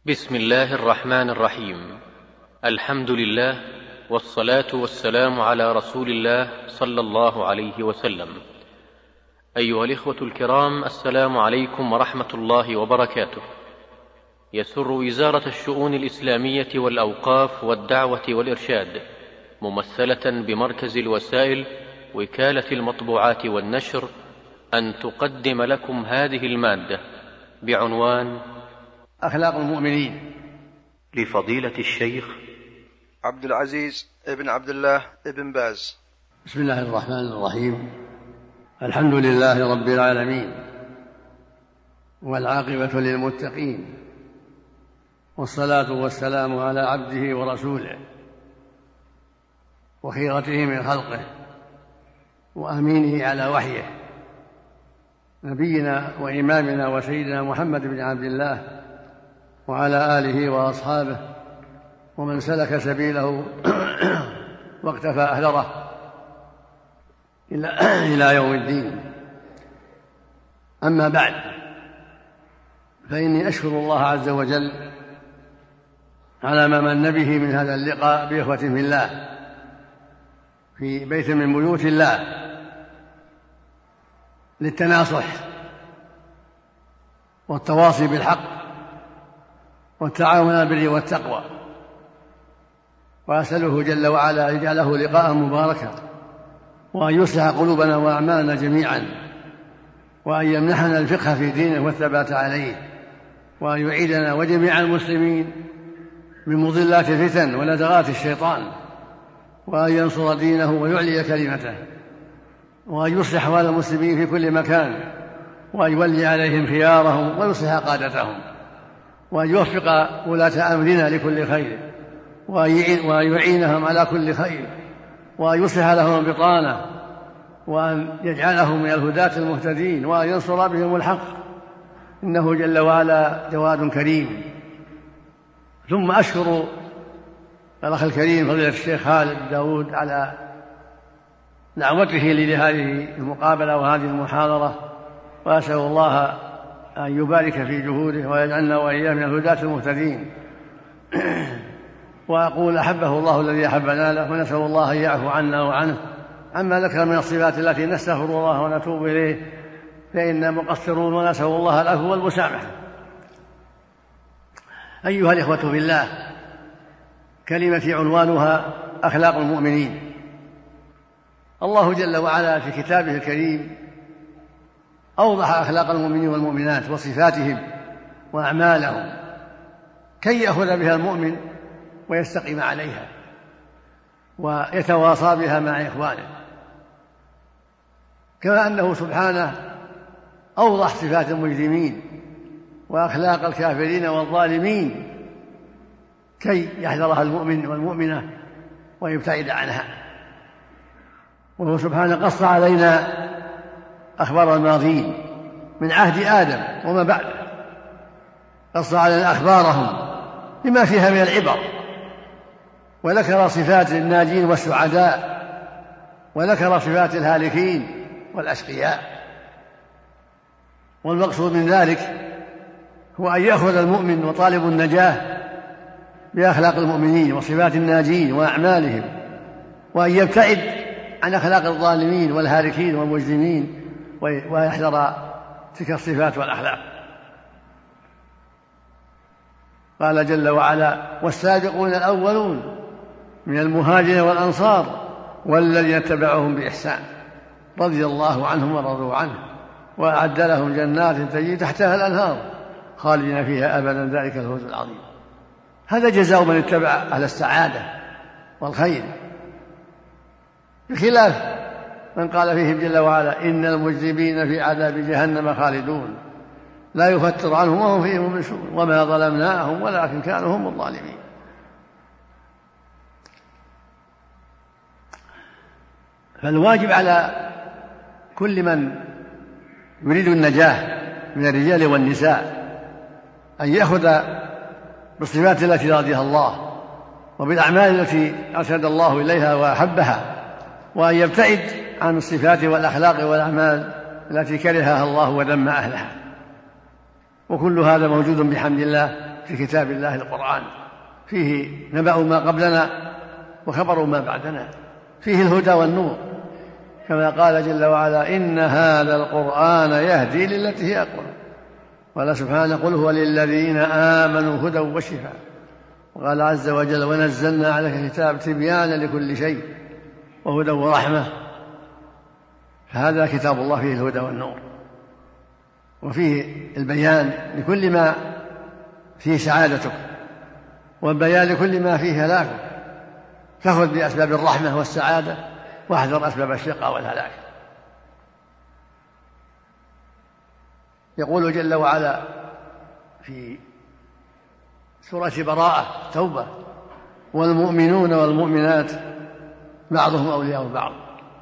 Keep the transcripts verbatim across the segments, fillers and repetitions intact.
بسم الله الرحمن الرحيم. الحمد لله، والصلاة والسلام على رسول الله صلى الله عليه وسلم. أيها الإخوة الكرام، السلام عليكم ورحمة الله وبركاته. يسر وزارة الشؤون الإسلامية والأوقاف والدعوة والإرشاد ممثلة بمركز الوسائل وكالة المطبوعات والنشر أن تقدم لكم هذه المادة بعنوان أخلاق المؤمنين، لفضيلة الشيخ عبد العزيز ابن عبد الله ابن باز. بسم الله الرحمن الرحيم. الحمد لله رب العالمين، والعاقبة للمتقين، والصلاة والسلام على عبده ورسوله وخيرته من خلقه وأمينه على وحيه، نبينا وإمامنا وسيدنا محمد بن عبد الله وعلى آله وأصحابه ومن سلك سبيله واقتفى أثره إلى يوم الدين. أما بعد، فإني أشكر الله عز وجل على ما من به من هذا اللقاء بإخوة في الله في بيت من بيوت الله للتناصح والتواصي بالحق والتعاون على البر والتقوى، وأسأله جل وعلا أن يجعله لقاء مباركا، وأن يصلح قلوبنا وأعمالنا جميعا، وأن يمنحنا الفقه في دينه والثبات عليه، وأن يعيدنا وجميع المسلمين من مضلات الفتن ولدغات الشيطان، وأن ينصر دينه ويعلي كلمته، وأن يصلح أحوال المسلمين في كل مكان، وأن يولي عليهم خيارهم ويصلح قادتهم، وأن يوفق ولاة أمرنا لكل خير، وأن يعينهم على كل خير، وأن يصلح لهم البطانة، وأن يجعلهم من الهداة المهتدين، وأن ينصر بهم الحق، إنه جل وعلا جواد كريم. ثم أشكر الأخ الكريم فضيلة الشيخ خالد داود على دعوته لي لهذه المقابلة وهذه المحاضرة، وأسأل الله أن يبارك في جهوده ويجعلنا وإياه من الهداة المهتدين. وأقول أحبه الله الذي أحبنا له، ونسأل الله أن يعفو عنا وعنه عما ذكر من الصفات التي نستغفر الله ونتوب إليه، فإنا مقصرون ونسأل الله العفو والمسامحة. أيها الإخوة في الله، كلمتي عنوانها أخلاق المؤمنين. الله جل وعلا في كتابه الكريم أوضح أخلاق المؤمنين والمؤمنات وصفاتهم وأعمالهم كي يأخذ بها المؤمن ويستقيم عليها ويتواصى بها مع إخوانه، كما أنه سبحانه أوضح صفات المجرمين وأخلاق الكافرين والظالمين كي يحذرها المؤمن والمؤمنة ويبتعد عنها. وهو سبحانه قص علينا أخبار الماضين من عهد آدم وما بعده، قص علينا أخبارهم بما فيها من العبر، وذكر صفات الناجين والسعداء، وذكر صفات الهالكين والأشقياء. والمقصود من ذلك هو أن يأخذ المؤمن وطالب النجاة بأخلاق المؤمنين وصفات الناجين وأعمالهم، وأن يبتعد عن أخلاق الظالمين والهالكين والمجرمين ويحذر تلك الصفات والأخلاق. قال جل وعلا: والسابقون الأولون من المهاجرين والأنصار والذين اتبعوهم بإحسان رضي الله عنهم ورضوا عنه وأعد لهم جنات تجري تحتها الأنهار خالدين فيها أبدا ذلك الفوز العظيم. هذا جزاء من اتبع أهل السعادة والخير، بخلاف من قال فيهم جل وعلا: إن المجرمين في عذاب جهنم خالدون لا يفتر عنهم وهم فيه مبلسون وما ظلمناهم ولكن كانوا هم الظالمين. فالواجب على كل من يريد النجاة من الرجال والنساء أن يأخذ بالصفات التي رضيها الله وبالأعمال التي أرشد الله إليها وأحبها، وأن يبتعد عن الصفات والأخلاق والأعمال التي كرهها الله وذم أهلها. وكل هذا موجود بحمد الله في كتاب الله القرآن، فيه نبأ ما قبلنا وخبر ما بعدنا، فيه الهدى والنور، كما قال جل وعلا إن هذا القرآن يهدي للتي هي أقوم. قال سبحانه قل هو للذين آمنوا هدى وشفاء. وقال عز وجل ونزلنا عليك كتاب تبيانا لكل شيء وهدى ورحمة. فهذا كتاب الله فيه الهدى والنور، وفيه البيان لكل ما فيه سعادتك، والبيان لكل ما فيه هلاكك. فخذ بأسباب الرحمة والسعادة واحذر أسباب الشقاء والهلاك. يقول جل وعلا في سورة براءة توبة والمؤمنون والمؤمنات بعضهم أولياء بعض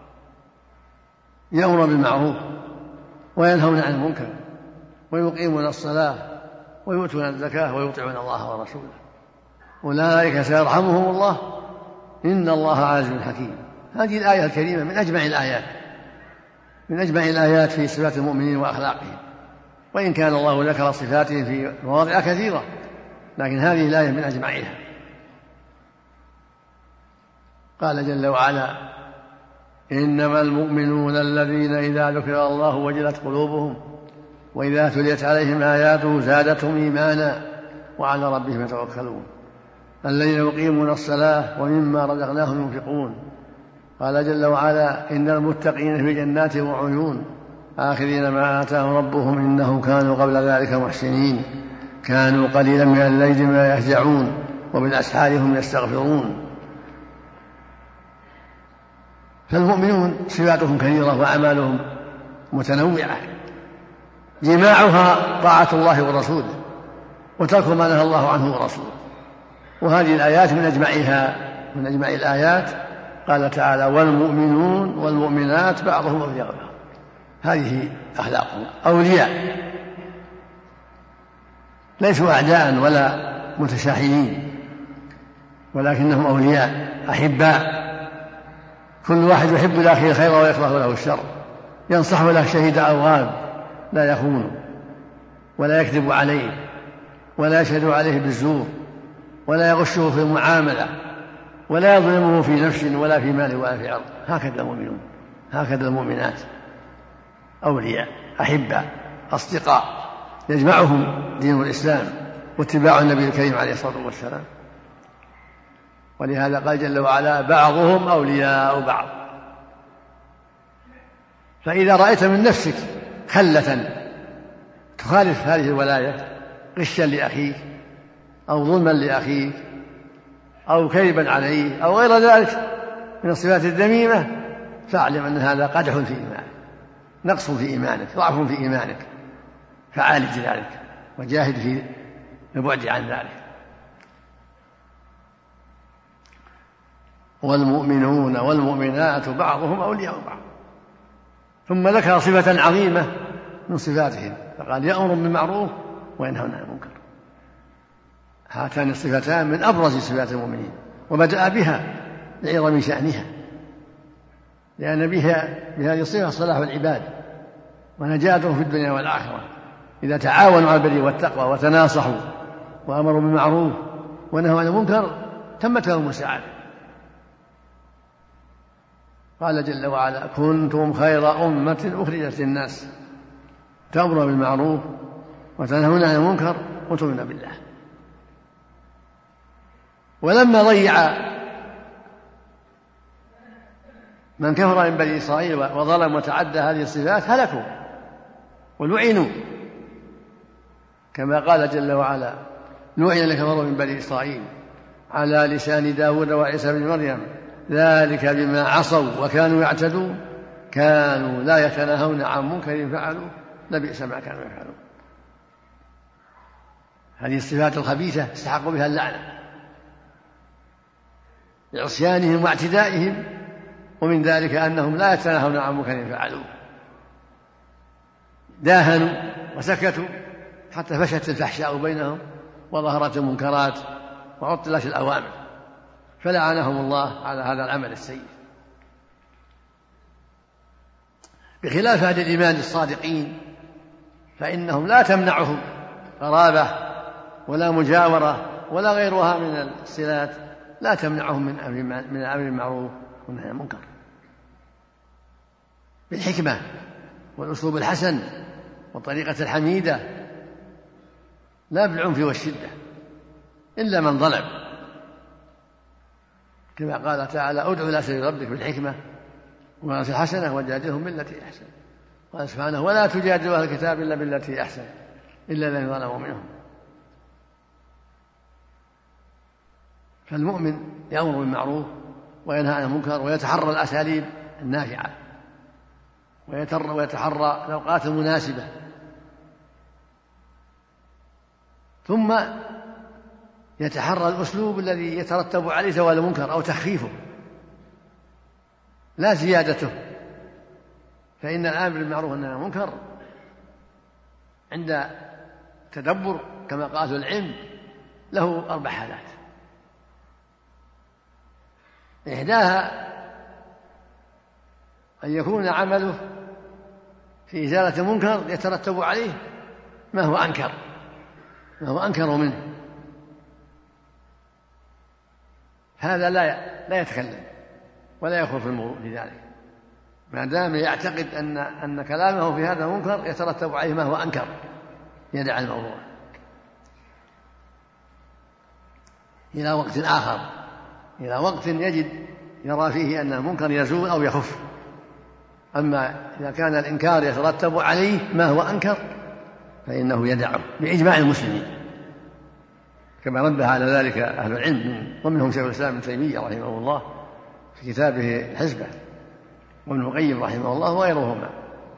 يأمرون بالمعروف وينهون عن المنكر ويقيمون الصلاة ويؤتون الزكاة ويطيعون الله ورسوله أولئك سيرحمهم الله إن الله عزيز حكيم. هذه الآية الكريمة من أجمع الآيات من أجمع الآيات في صفات المؤمنين وأخلاقهم، وإن كان الله ذكر صفاتهم في مواضع كثيرة، لكن هذه الآية من أجمعها. قال جل وعلا إنما المؤمنون الذين إذا ذكر الله وجلت قلوبهم وإذا تليت عليهم آياته زادتهم إيمانا وعلى ربهم يتوكلون الذين يقيمون الصلاة ومما رزقناهم ينفقون. قال جل وعلا إن المتقين في جنات وعيون آخذين ما آتاهم ربهم إنهم كانوا قبل ذلك محسنين كانوا قليلا من الليل ما يهجعون وبالأسحار هم يستغفرون. فالمؤمنون صفاتهم كثيرة وأعمالهم متنوعة، جماعها طاعة الله ورسوله وترك ما نهى الله عنه ورسوله. وهذه الآيات من أجمعها من أجمع الآيات. قال تعالى والمؤمنون والمؤمنات بعضهم أولياء بعض. هذه أخلاقهم أولياء ليسوا أعداء ولا متشاحنين، ولكنهم أولياء أحباء، كل واحد يحب لأخيه الخير ويكره له الشر، ينصح له شهيد أو غاب، لا يخونه ولا يكذب عليه ولا يشهد عليه بالزور ولا يغشه في المعاملة ولا يظلمه في نفس ولا في مال ولا في عرض. هكذا المؤمنون هكذا المؤمنات أولياء أحباء أصدقاء يجمعهم دين الإسلام واتباع النبي الكريم عليه الصلاة والسلام. ولهذا قال جل وعلا بعضهم أولياء بعض. فإذا رأيت من نفسك خلة تخالف هذه الولاية غشا لأخيك أو ظلما لأخيك أو كذبا عليه أو غير ذلك من الصفات الذميمة، فاعلم أن هذا قدح في إيمانك، نقص في إيمانك، ضعف في إيمانك، فعالج ذلك وجاهد في البعد عن ذلك. والمؤمنون والمؤمنات بعضهم أولياء بعض. ثم ذكر صفة عظيمة من صفاتهم فقال يأمر بالمعروف وينهون عن المنكر. هاتان الصفتان من أبرز صفات المؤمنين، وبدأ بها لعظم شأنها، لأن بها بهذه الصفة صلاح العباد ونجاتهم في الدنيا والآخرة. إذا تعاونوا على البر والتقوى وتناصحوا وأمروا بالمعروف ونهوا عن المنكر تمت لهم السعادة. قال جل وعلا كنتم خير أمة أخرجت للناس تأمرون بالمعروف وتنهون عن المنكر وتؤمنون بالله. ولما ضيع من كفر من بني إسرائيل وظلم وتعدى هذه الصفات هلكوا ولعنوا، كما قال جل وعلا لعن الذين كفروا من بني إسرائيل على لسان داود وعيسى بن مريم ذلك بما عصوا وكانوا يعتدون كانوا لا يتناهون عن منكر فعلوا لبئس ما كانوا يفعلون. هذه الصفات الخبيثة استحقوا بها اللعنة لعصيانهم واعتدائهم، ومن ذلك أنهم لا يتناهون عن منكر فعلوه، داهنوا وسكتوا حتى فشت الفحشاء بينهم وظهرت المنكرات وعطلت الأوامر، فلعنهم الله على هذا العمل السيء. بخلاف أهل الإيمان الصادقين فإنهم لا تمنعهم قرابة ولا مجاورة ولا غيرها من الصلات لا تمنعهم من من الأمر بالمعروف والنهي عن المنكر، بالحكمة والأسلوب الحسن والطريقة الحميدة، لا بالعنف والشدة إلا من ظلم، كما قال تعالى: ادع إلى سبيل ربك بالحكمة والموعظة الحسنة وجادلهم بالتي أحسن. قال سبحانه: ولا تجادلوا أهل الكتاب إلا بالتي أحسن إلا الذين ظلموا منهم. فالمؤمن يأمر بالمعروف وينهى عن المنكر ويتحرى الأساليب النافعة ويتحرى الأوقات المناسبة، ثم يتحرى الأسلوب الذي يترتب عليه زوال المنكر أو تخفيفه لا زيادته، فإن الآمر بالمعروف والنهي عن المنكر عند تدبر كما قال العلم له أربع حالات. إحداها أن يكون عمله في إزالة المنكر يترتب عليه ما هو أنكر ما هو أنكر منه، هذا لا لا يتكلم ولا يخوض في الموضوع في ذلك، ما دام يعتقد أن أن كلامه في هذا المنكر يترتب عليه ما هو أنكر، يدع الموضوع إلى وقت آخر، إلى وقت يجد يرى فيه أن المنكر يزول أو يخف. أما إذا كان الإنكار يترتب عليه ما هو أنكر فإنه يدعه بإجماع المسلمين، كما نبه على ذلك أهل العلم ومنهم شيخ الإسلام ابن تيمية رحمه الله في كتابه الحزبة، وابن القيم رحمه الله وغيرهما.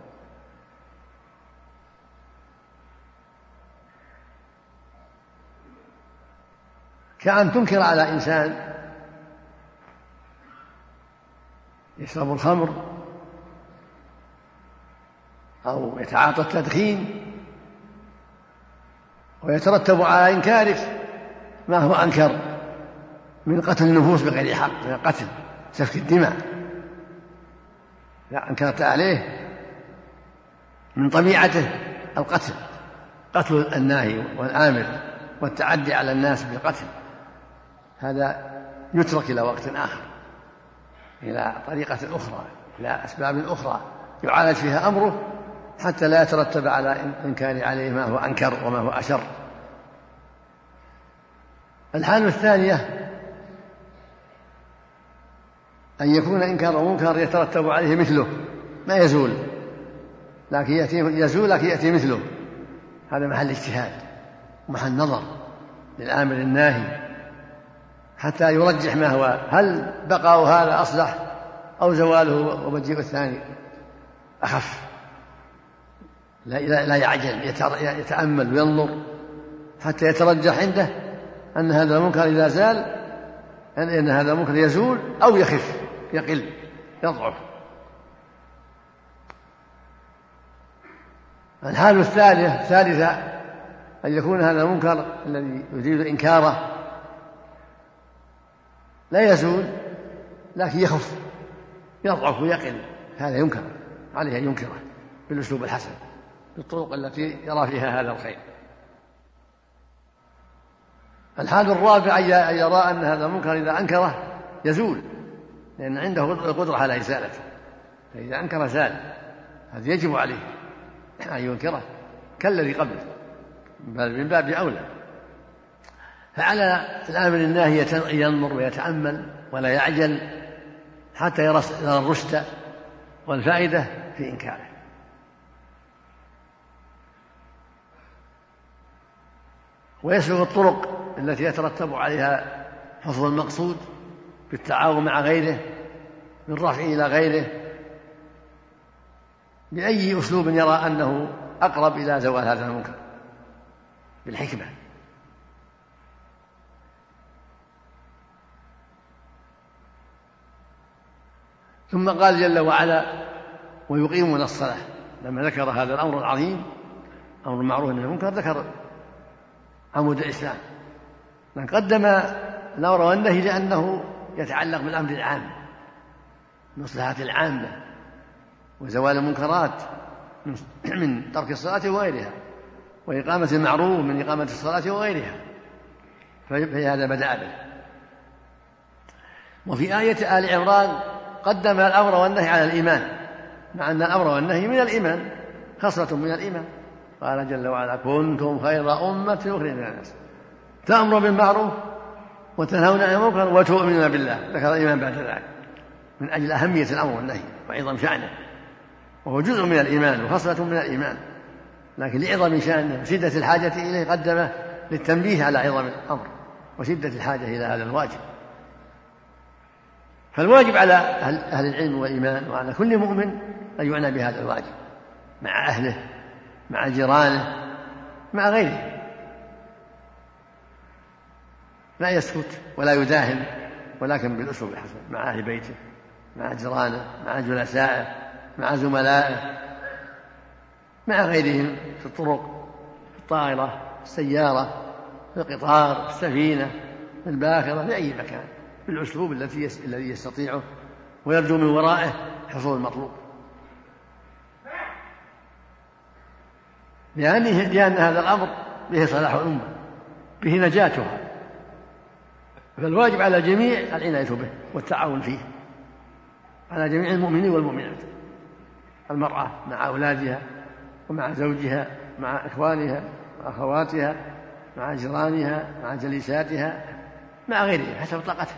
كأن تنكر على إنسان يشرب الخمر أو يتعاطى التدخين ويترتب على إنكارك ما هو أنكر من قتل النفوس بغير حق، من قتل سفك الدماء، لا أنكرت عليه من طبيعته القتل، قتل الناهي والآمر والتعدي على الناس بالقتل، هذا يترك إلى وقت آخر، إلى طريقة أخرى، إلى أسباب أخرى يعالج فيها أمره حتى لا يترتب على إنكار عليه ما هو أنكر وما هو أشر. الحالة الثانية أن يكون إنكار منكر يترتب عليه مثله ما يزول، لكن يأتي يزول لكن يأتي مثله، هذا محل اجتهاد ومحل نظر للآمر الناهي حتى يرجح ما هو، هل بقاء هذا أصلح أو زواله ومجيء الثاني أخف. لا, لا يعجل، يتأمل وينظر حتى يترجح عنده أن هذا المنكر إذا زال أن هذا المنكر يزول أو يخف يقل يضعف. الحالة الثالثة الثالثة أن يكون هذا المنكر الذي يريد إنكاره لا يزول لكن يخف يضعف ويقل، هذا ينكر عليه أن ينكره بالأسلوب الحسن بالطرق التي يرى فيها هذا الخير. الحال الرابع أن يرى أن هذا المنكر إذا أنكره يزول، لأن عنده قدرة على إزالته، فإذا أنكر زال، هذا يجب عليه أن ينكره كالذي قبله بل من باب أولى. فعلى الآمر الناهي ينظر ويتأمل ولا يعجل حتى يرى الرشد والفائدة في إنكاره. ويسلك الطرق التي يترتب عليها حفظ المقصود بالتعاون مع غيره بالرفع إلى غيره بأي أسلوب يرى أنه أقرب إلى زوال هذا المنكر بالحكمة. ثم قال جل وعلا: ويقيمون الصلاة. لما ذكر هذا الأمر العظيم أمر المعروف والنهي عن المنكر ذكر عمود الإسلام، من قدم الأمر والنهي لأنه يتعلق بالأمر العام المصلحة العامة وزوال المنكرات من ترك الصلاة وغيرها، وإقامة المعروف من إقامة الصلاة وغيرها، فهذا بدأ به. وفي آية آل عمران قدم الأمر والنهي على الإيمان، مع أن الأمر والنهي من الإيمان، خصلة من الإيمان. قال جل وعلا: كنتم خير أمة أخرجت للناس تأمرون بالمعروف وتنهون عن المنكر وتؤمنون بالله. ذكر الإيمان بعد ذلك من أجل أهمية الأمر والنهي وعظم شأنه، وهو جزء من الإيمان وخصلة من الإيمان، لكن لعظم شأنه وشدة الحاجة إليه قدمه للتنبيه على عظم الأمر وشدة الحاجة إلى هذا الواجب. فالواجب على أهل العلم والإيمان وعلى كل مؤمن أن يعنى بهذا الواجب مع أهله، مع جيرانه، مع غيره، لا يسكت ولا يداهن، ولكن بالأسلوب الحسن مع أهل بيته، مع جيرانه، مع جلسائه، مع زملائه، مع غيرهم في الطرق، في الطائرة، في السيارة، في القطار، في السفينة، في الباخرة، في أي مكان، بالأسلوب الذي يستطيعه ويرجو من ورائه حصول المطلوب، لأن هذا الأمر به صلاح الأمة، به نجاتها، فالواجب على الجميع العناية به والتعاون فيه، على جميع المؤمنين والمؤمنات، المرأة مع أولادها ومع زوجها، مع إخوانها وأخواتها، مع جيرانها، مع جليساتها، مع غيرها حسب طاقتها،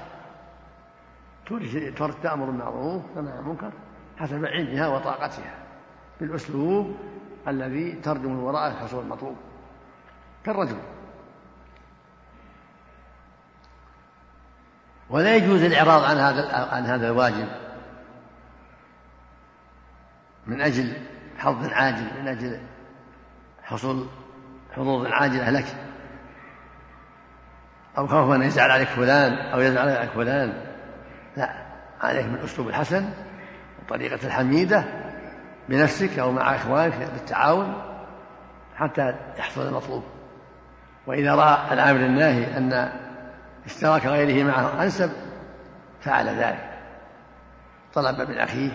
تأمر بالمعروف وتنهى عن المنكر حسب علمها وطاقتها، بالأسلوب الذي ترجو من وراءه حصول المطلوب، كالرجل. ولا يجوز الإعراض عن هذا عن هذا الواجب من أجل حظ عاجل، من أجل حصول حظوظ عاجلة لك، أو خوف أن يزعل عليك فلان أو يزعل عليك فلان. لا، عليك بالأسلوب الحسن والطريقة الحميدة بنفسك أو مع إخوانك بالتعاون حتى يحصل المطلوب. وإذا رأى العامل الناهي أن اشتراك غيره معه أنسب فعل ذلك، طلب من أخيه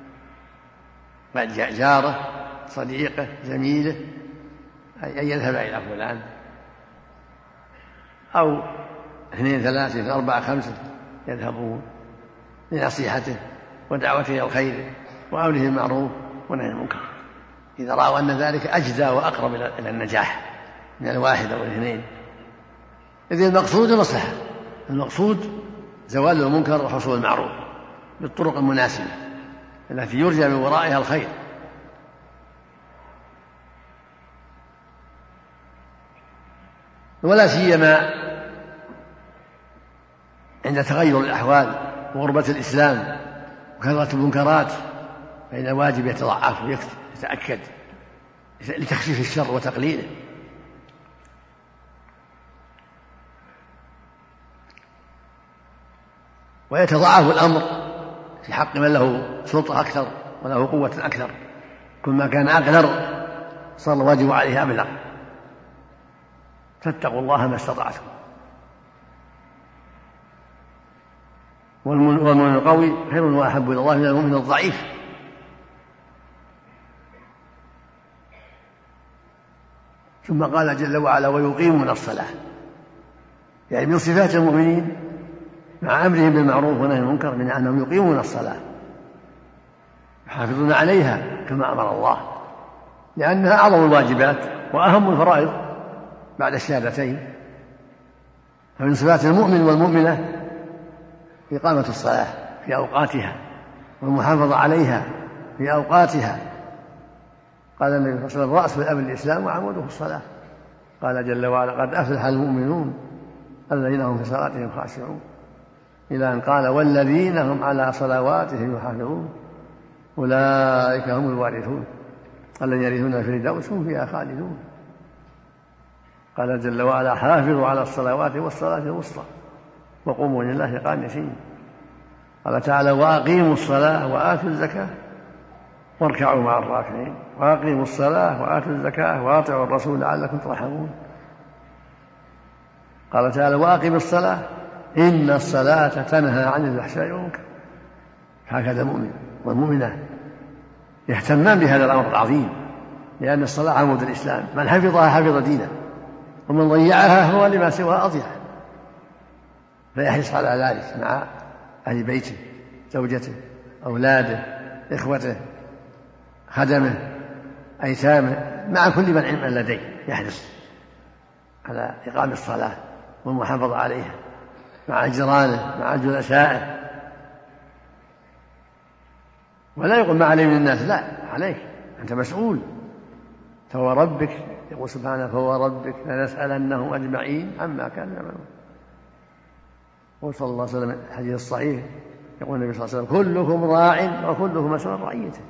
جاره صديقه زميله أن يذهب إلى فلان، أو اثنين ثلاثة أربعة خمسة يذهبون لنصيحته ودعوته إلى الخير وأمره بالمعروف ونهي عن المنكر، إذا رأوا أن ذلك أجدى وأقرب إلى النجاح من الواحد أو الاثنين. إذن المقصود المصلحة، المقصود زوال المنكر وحصول المعروف بالطرق المناسبة التي يرجى من ورائها الخير. ولا سيما عند تغير الأحوال وغربة الإسلام وكثرة المنكرات، فإن الواجب يتضاعف ويتأكد لتخفيف الشر وتقليله. ويتضاعف الأمر في حق من له سلطة أكثر وله قوة أكثر، كل ما كان أقدر صار الواجب عليه أبلغ. فاتقوا الله ما استطعتم. والمؤمن القوي خير وأحب إلى الله من المؤمن الضعيف. ثم قال جل وعلا: ويقيمون الصلاة، يعني من صفات المؤمنين مع أمرهم بالمعروف ونهي عن المنكر من أنهم يقيمون الصلاة يحافظون عليها كما أمر الله، لأنها أعظم الواجبات وأهم الفرائض بعد الشهادتين. فمن صفات المؤمن والمؤمنة إقامة الصلاة في أوقاتها والمحافظة عليها في أوقاتها. قال النبي صلى الله عليه وسلم: رأس الأمر الإسلام وعموده الصلاة. قال جل وعلا: قد أفلح المؤمنون الذين هم في صلاتهم خاشعون، إلى أن قال: والذين هم على صلواتهم يحافظون أولئك هم الوارثون الذين يرثون الفردوس هم فيها خالدون. قال جل وعلا: حافظوا على الصلوات والصلاة الوسطى وقوموا لله قانتين. قال تعالى: وأقيموا الصلاة وآتوا الزكاة واركعوا مع الراكعين. وأقيموا الصلاة وآتوا الزكاة وأطيعوا الرسول لعلكم ترحمون. قال تعالى: وأقم الصلاة إن الصلاة تنهى عن الفحشاء والمنكر. هكذا المؤمن والمؤمنة يهتمان بهذا الأمر العظيم لأن الصلاة عمود الإسلام، من حفظها حفظ دينه، ومن ضيعها هو لما سواها أضيع. فيحرص على ذلك مع أهل بيته، زوجته، أولاده، إخوته، خدمه، أيتامه، مع كل من علم لديه يحرص على إقام الصلاة والمحافظة عليها، مع جيرانه، مع جلسائه. ولا يقول ما عليه من الناس، لا، عليك، أنت مسؤول. فوربك، يقول سبحانه فوربك لنسألنهم أجمعين عما كانوا يعملون. وصلى الله عليه وسلم الحديث الصحيح يقول النبي صلى الله عليه وسلم كلكم راع وكلكم مسؤول عن رعيته.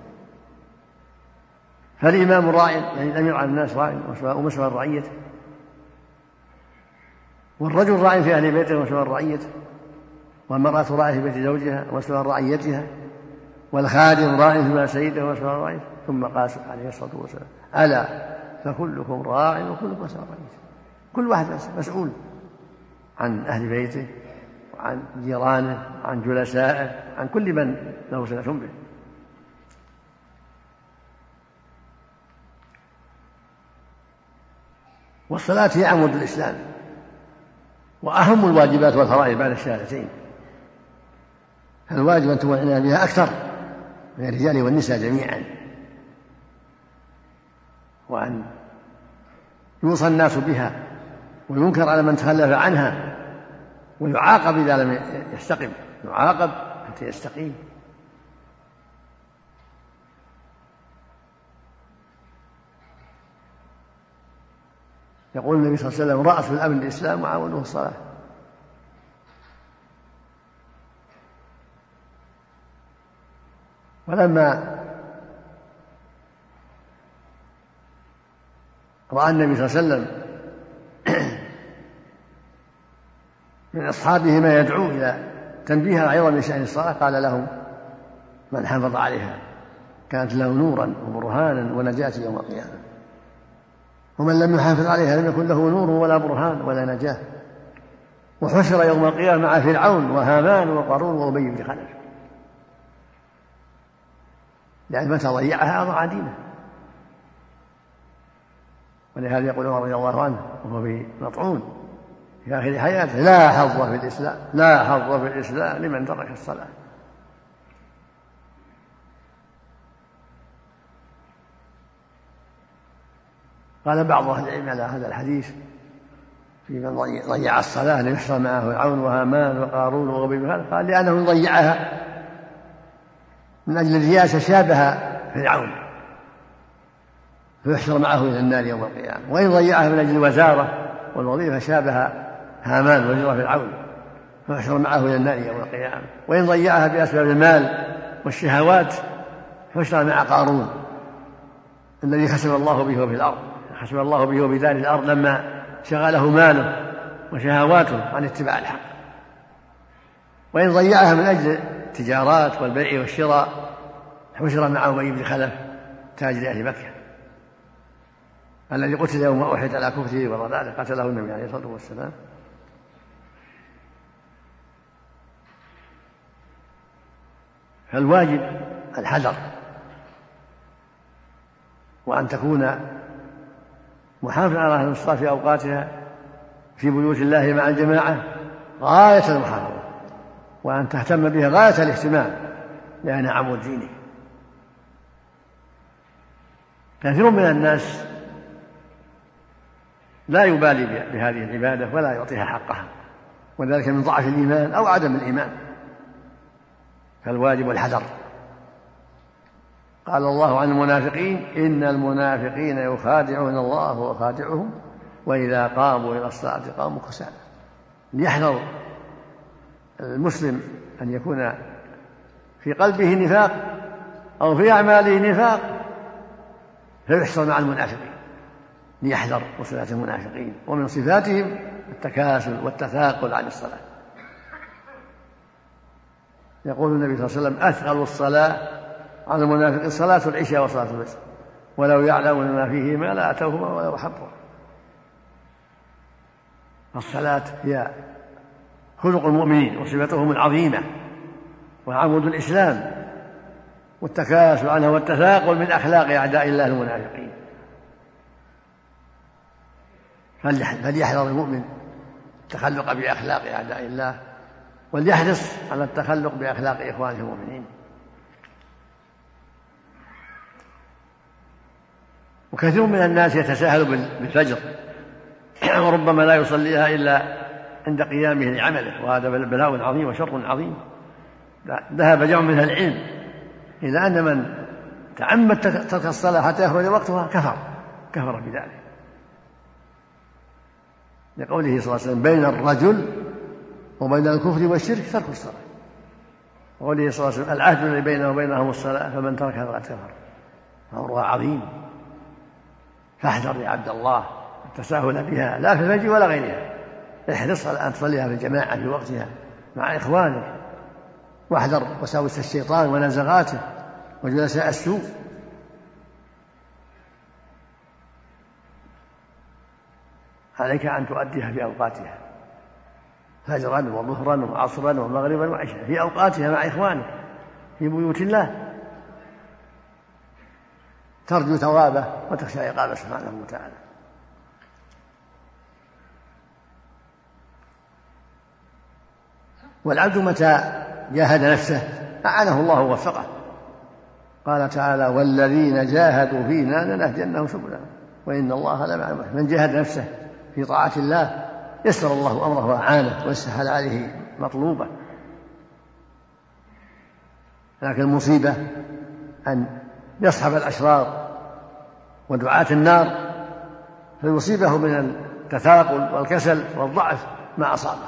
فالإمام راع، يعني الأمير على الناس راع ومسؤول عن رعيته، والرجل راع في أهل بيته ومسؤول عن رعيته، والمرأة راع في بيت زوجها ومسؤول عن رعيتها، والخادم راع فيما سيده ومسؤول عن رعيته. ثم قال عليه الصلاة والسلام ألا فكلكم راع وكلكم مسؤول عن رعيته. كل واحد مسؤول عن أهل بيته وعن جيرانه وعن جلسائه، عن كل من له صلة به. والصلاة هي عمود الإسلام وأهم الواجبات والفرائض بعد الشهادتين، فالواجب أن توعنا بها أكثر من الرجال والنساء جميعا، وأن يوصى الناس بها وينكر على من تخلف عنها، ويعاقب إذا لم يستقم، يعاقب حتى يستقيم. يقول النبي صلى الله عليه وسلم رأس الأمن الإسلام وعموده الصلاة. ولما رأى النبي صلى الله عليه وسلم من أصحابه ما يدعو إلى تنبيه عظم من شأن الصلاة قال لهم من حافظ عليها كانت له نورا وبرهانا ونجاة يوم القيامة، ومن لم يحافظ عليها لم يكن له نور ولا برهان ولا نجاة، وحشر يوم القيامة مع فرعون وهامان وقارون وأبي بن خلف، لأن متى ضيعها أضاع دينه. ولهذا يقول عمر رضي الله عنه وهو مطعون في آخر حياته لا حظ في الإسلام لا حظ في الإسلام لمن ترك الصلاة. قال بعض أهل العلم على هذا الحديث في من ضيع الصلاة ليحصل معه فرعون وهامان وقارون وأبي بن خلف، قال لأنه ضيعها من أجل الرياسة شابه فرعون فيحشر معه إلى النار يوم القيامة، وإن ضيعها من أجل الوزارة والوظيفة شابه هامان وزير فرعون فيحشر معه إلى النار يوم القيامة، وإن ضيعها بأسباب المال والشهوات فيحشر مع قارون الذي خسف الله به في الأرض، خسف الله به بدار الأرض لما شغله ماله وشهواته عن اتباع الحق. وإن ضيعها من أجل التجارات والبيع والشراء حشر معه أبي بن خلف تاجر أهل مكة الذي قتل يوم أحد على كفره وضلاله، قتله النبي عليه الصلاة والسلام. فالواجب الحذر، وأن تكون محافظة على الصلاة في أوقاتها في بيوت الله مع الجماعة غاية المحافظة، وأن تهتم بها غاية الاهتمام لأنها عمود دينك. كثير من الناس لا يبالي بهذه العبادة ولا يعطيها حقها، وذلك من ضعف الإيمان أو عدم الإيمان. فالواجب الحذر. قال الله عن المنافقين إن المنافقين يخادعون الله وخادعهم وإذا قاموا إلى الصلاة قاموا كسالى. ليحذر المسلم أن يكون في قلبه نفاق أو في أعماله نفاق فيحشر مع المنافقين، ليحذر صفات المنافقين، ومن صفاتهم التكاسل والتثاقل عن الصلاة. يقول النبي صلى الله عليه وسلم أثقل الصلاة على المنافق صلاة العشاء وصلاة الفجر ولو يعلمون ما فيهما لا أتوهما ولو حبوا. الصلاة هي خلق المؤمنين وصفتهم العظيمة وعمود الإسلام، والتكاسل عنها والتثاقل من أخلاق أعداء الله المنافقين، فليحذر المؤمن التخلق بأخلاق أعداء الله، وليحرص على التخلق بأخلاق إخوانه المؤمنين. وكثير من الناس يتساهل بالفجر وربما لا يصليها إلا عند قيامه لعمله، وهذا بلاء عظيم وشر عظيم. ذهب جمع من العلم إلى أن من تعمد ترك الصلاة حتى يخرج وقتها كفر كفر بذلك، لقوله صلى الله عليه وسلم: بين الرجل وبين الكفر والشرك ترك الصلاة. وقوله صلى الله عليه وسلم: العهد الذي بينه وبينهم الصلاة فمن تركها فقد كفر. أمرها عظيم، فاحذر يا عبد الله التساهل بها، لا في الفجر ولا غيرها. احرص على أن تصليها في الجماعة في وقتها مع إخوانك، واحذر وساوس الشيطان ونزغاته وجلساء السوء. عليك أن تؤديها في أوقاتها، فجرا وظهرا وعصرا ومغربا وعشاء، في أوقاتها مع إخوانك في بيوت الله، ترجو ثوابه وتخشى عقابه سبحانه وتعالى. والعبد متى جاهد نفسه أعانه الله ووفقه. قال تعالى: والذين جاهدوا فينا لنهدينهم سبلنا وإن الله لمع المحسنين. من جاهد نفسه في طاعة الله يسر الله أمره وأعانه ويسهل عليه مطلوبه. لكن المصيبة أن يصحب الأشرار ودعاة النار فيصيبه من التثاقل والكسل والضعف ما أصابه.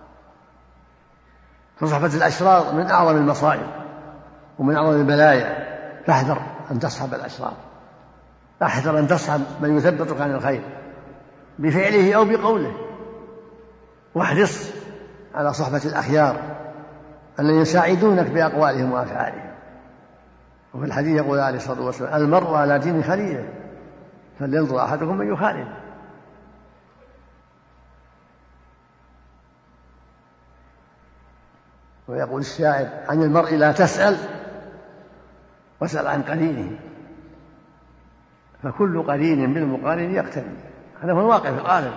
فصحبة الأشرار من أعظم المصائب ومن أعظم البلايا، فاحذر أن تصحب الأشرار، احذر أن تصحب من يثبتك عن الخير بفعله أو بقوله، واحرص على صحبة الأخيار الذين يساعدونك بأقوالهم وأفعالهم. وفي الحديث يقول عليه الصلاة والسلام: المرء على دين خليله فلينظر أحدكم من يخالف. ويقول الشاعر: عن المرء لا تسأل واسأل عن قرينه، فكل قرين بالمقارن يقتدي. هذا هو الواقع في الغالب.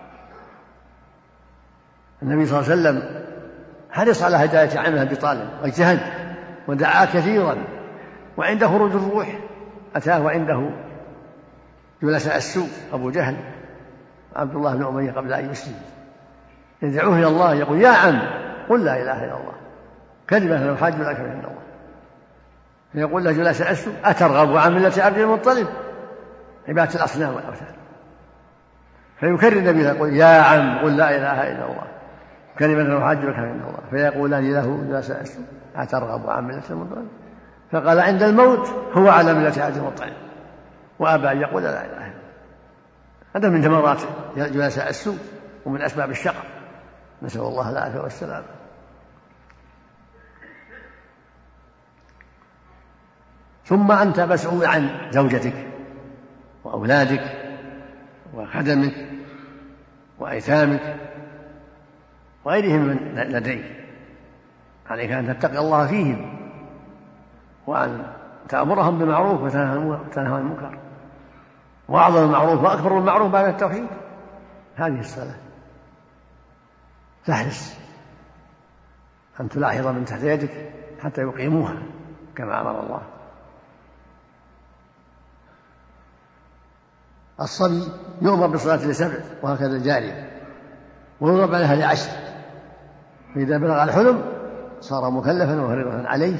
النبي صلى الله عليه وسلم حرص على هداية عمه أبي طالب واجتهد ودعا كثيرا، وعند خروج الروح أتاه وعنده جلساء السوء أبو جهل عبد الله بن أمية قبل أن يسلم، يدعوه إلى الله يقول: يا عم قل لا إله إلا الله كلمة لو حاج لك عند الله. فيقول له جلساء السوء: أترغب عن ملة عبد المطلب عبادة الأصنام والأوثان؟ فيكرر النبي يقول: يا عم قل لا إله إلا الله كلمة لو حاج لك عند الله. فيقولان له جلساء السوء: أترغب عن ملة المطلب؟ فقال عند الموت: هو على ملة عبد المطلب، وأبى أن يقول لا إله إلا الله. هذا من ثمرات جلساء السوء ومن أسباب الشقاء، نسأل الله العافية والسلامة. ثم أنت مسؤول عن زوجتك وأولادك وخدمك وأيتامك وغيرهم من لديك، عليك أن تتقي الله فيهم وأن تأمرهم بالمعروف وتنهى عن المنكر. وأعظم المعروف وأكبر المعروف بعد التوحيد هذه الصلاة. تحرص أن تلاحظ من تحت يدك حتى يقيموها كما أمر الله. الصبي يؤمر بالصلاة لسبع وهكذا الجارية، ويضرب عليها لعشر، فإذا بلغ الحلم صار مكلفا وفريضة عليه.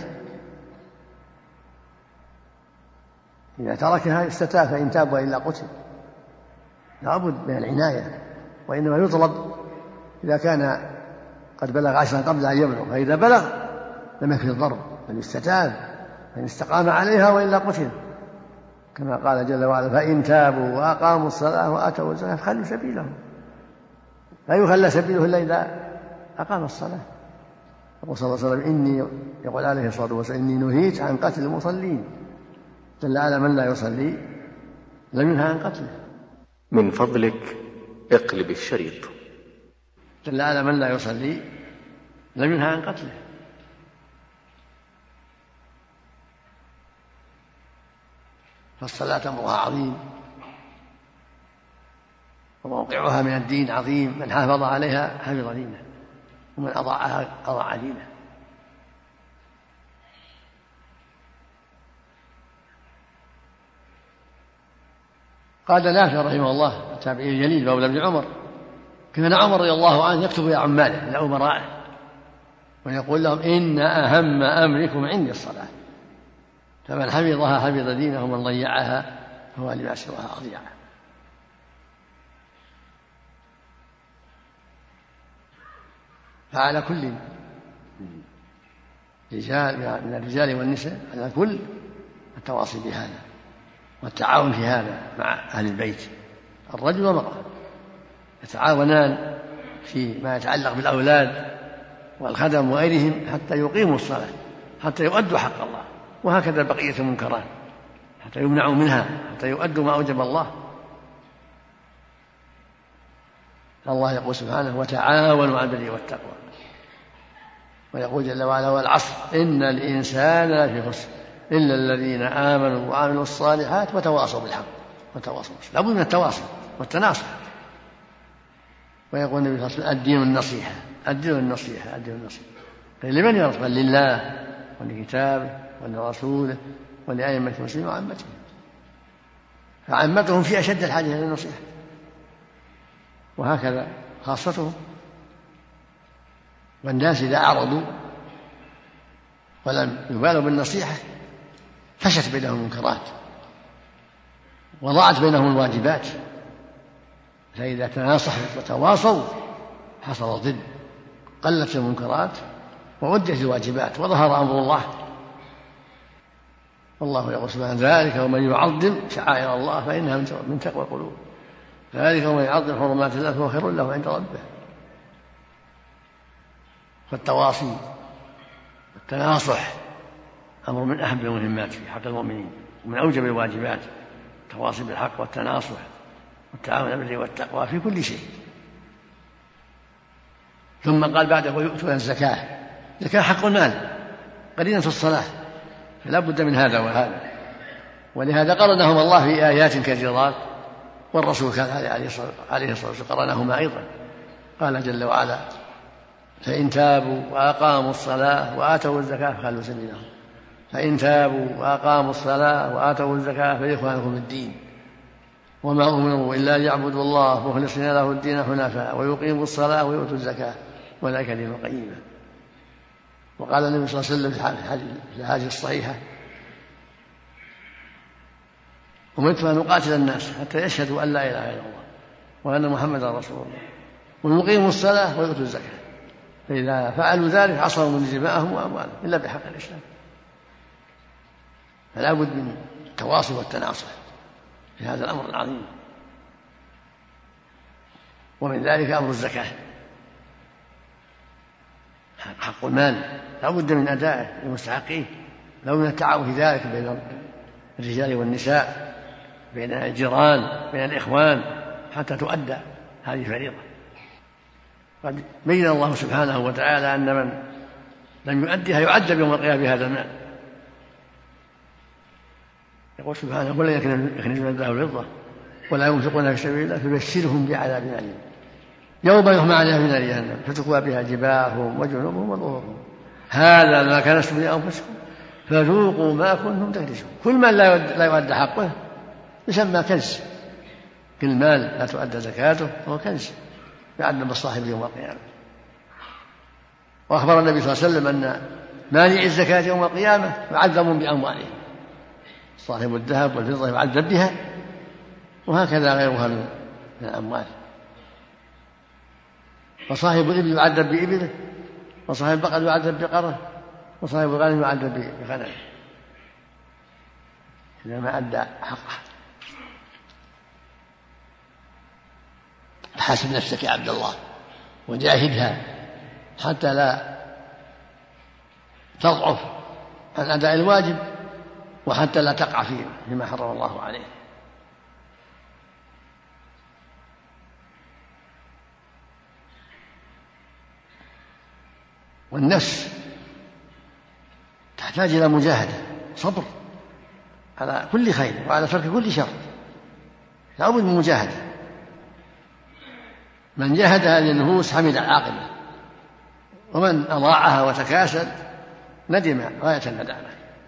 إذا تركها استتاب، فإن تاب وإلا قتل. لابد من العناية، وإنما يطلب إذا كان قد بلغ عشرا قبل أن يبلغ، فإذا بلغ لم يكن الضرب بل استتاب، فإن استقام عليها وإلا قتل، كما قال جل وعلا: فإن تابوا وأقاموا الصلاة وآتوا الزكاة فخلوا سبيلهم. لا يخلى سبيله إلا إذا أقام الصلاة. يقول صلى الله عليه وسلم: إني يقول عليه الصلاة والسلام: إني نهيت عن قتل المصلين. دل على من لا يصلي لم ينهى عن قتله. من فضلك اقلب الشريط. دل على من لا يصلي لم ينهى عن قتله. فالصلاة أمرها عظيم، وموقعها من الدين عظيم، من حافظ عليها حفظ دينه، ومن أضاعها أضاع دينه. قال نافع رحمه الله التابعي الجليل مولى ابن عمر: كان عمر رضي الله عنه يكتب إلى عماله إلى أمرائه ويقول لهم: إن أهم أمركم عندي الصلاة، فمن حفظها حفظ دينه، ومن ضيعها فهو لما سواها أضيع. فعلى كل رجال من الرجال والنساء، على كل التواصي بهذا والتعاون في هذا مع أهل البيت، الرجل والمرأة يتعاونان فيما يتعلق بالأولاد والخدم وغيرهم حتى يقيموا الصلاة، حتى يؤدوا حق الله، وهكذا بقية المنكرات حتى يمنعوا منها، حتى يؤدوا ما أوجب الله. الله يقول سبحانه: وتعاونوا على البر والتقوى. ويقول جل وعلا: والعصر إن الإنسان لفي خسر إلا الذين آمنوا وعملوا الصالحات وتواصوا بالحق وتواصوا بالصبر. لابد من التواصل والتناصح. ويقول النبي صلى الله عليه وسلم: الدين النصيحة، الدين النصيحة، الدين النصيحة. لمن يرضى؟ لله ولكتابه ولرسوله ولأئمة المسلمين وعامتهم، فعامتهم في أشد الحاجة إلى النصيحة، وهكذا خاصتهم. والناس إذا أعرضوا ولم يبالوا بالنصيحة فشت بينهم المنكرات وضاعت بينهم الواجبات. فإذا تناصحوا وتواصوا حصل ضد، قلت المنكرات وودت الواجبات وظهر أمر الله. والله يقول سبحانه: ذلك ومن يعظم شعائر الله فإنها من تقوى القلوب، ذلك ومن يعظم حرمات الله فهو خير له عند ربه. فالتواصي والتناصح أمر من أهم المهمات في حق المؤمنين ومن أوجب الواجبات، التواصي بالحق والتناصح والتعاون على البر والتقوى في كل شيء. ثم قال بعده: ويؤتون الزكاة. الزكاة حق المال قرينة في الصلاة، فلا بد من هذا وهذا. ولهذا قرنهم الله في آيات كثيرات، والرسول كان عليه الصلاة والسلام قرنهما أيضا. قال جل وعلا: فإن تابوا وأقاموا الصلاة وآتوا الزكاة فخلوا سبيلهم، فإن تابوا وأقاموا الصلاة وآتوا الزكاة فإخوانكم الدين، وما أمروا إلا ليعبدوا الله مخلصين له الدين حنفاء ويقيموا الصلاة ويؤتوا الزكاة وذلك دين القيمة. وقال النبي صلى الله عليه وسلم في الحديث الصحيحة: أمرت أن أقاتل الناس حتى يشهدوا أن لا إله إلا الله وأن محمدا رسول الله ويقيموا الصلاة ويؤتوا الزكاة، فإذا فعلوا ذلك عصموا من دماءهم وأموالهم إلا بحق الإسلام. فلا بد من التواصي والتناصح في هذا الأمر العظيم. ومن ذلك أمر الزكاة، حق المال لا بد من أدائه لمستحقيه، لو من التعاون في ذلك بين الرجال والنساء، بين الجيران، بين الإخوان، حتى تؤدى هذه الفريضة. قد بين الله سبحانه وتعالى أن من لم يؤدها يعذب يوم القيامة بهذا المال. يقول سبحانه: ولا يكنزون الذهب والفضة ولا ينفقونها في سبيل الله فبشرهم بعذاب أليم يوم يحمى عليها في نار جهنم فتكوى بها جباههم وجنوبهم وظهورهم هذا ما كنزتم لأنفسكم فذوقوا ما كنتم تكنزون. كل مال لا يؤدى حقه يسمى كنز، كل مال لا تؤدى زكاته هو كنز يعذب الصاحب يوم القيامة. وأخبر النبي صلى الله عليه وسلم أن مانع الزكاة يوم القيامة يعذب بأموالهم، صاحب الذهب والفضة يعذب بها، وهكذا غيرها من الأموال. وصاحب الإبل يعذب بإبله، وصاحب البقر يعذب بقره، وصاحب الغنم يعذب بغنمه إذا ما أدى حقه. حاسب نفسك يا عبد الله وجاهدها حتى لا تضعف عن أداء الواجب، وحتى لا تقع فيما حرم الله عليه. والنفس تحتاج إلى مجاهدة، صبر على كل خير وعلى ترك كل شر، لا بد من مجاهدة من جاهد هذه النفوس حمد العاقبة، ومن أضاعها وتكاسل ندم غاية الندامة.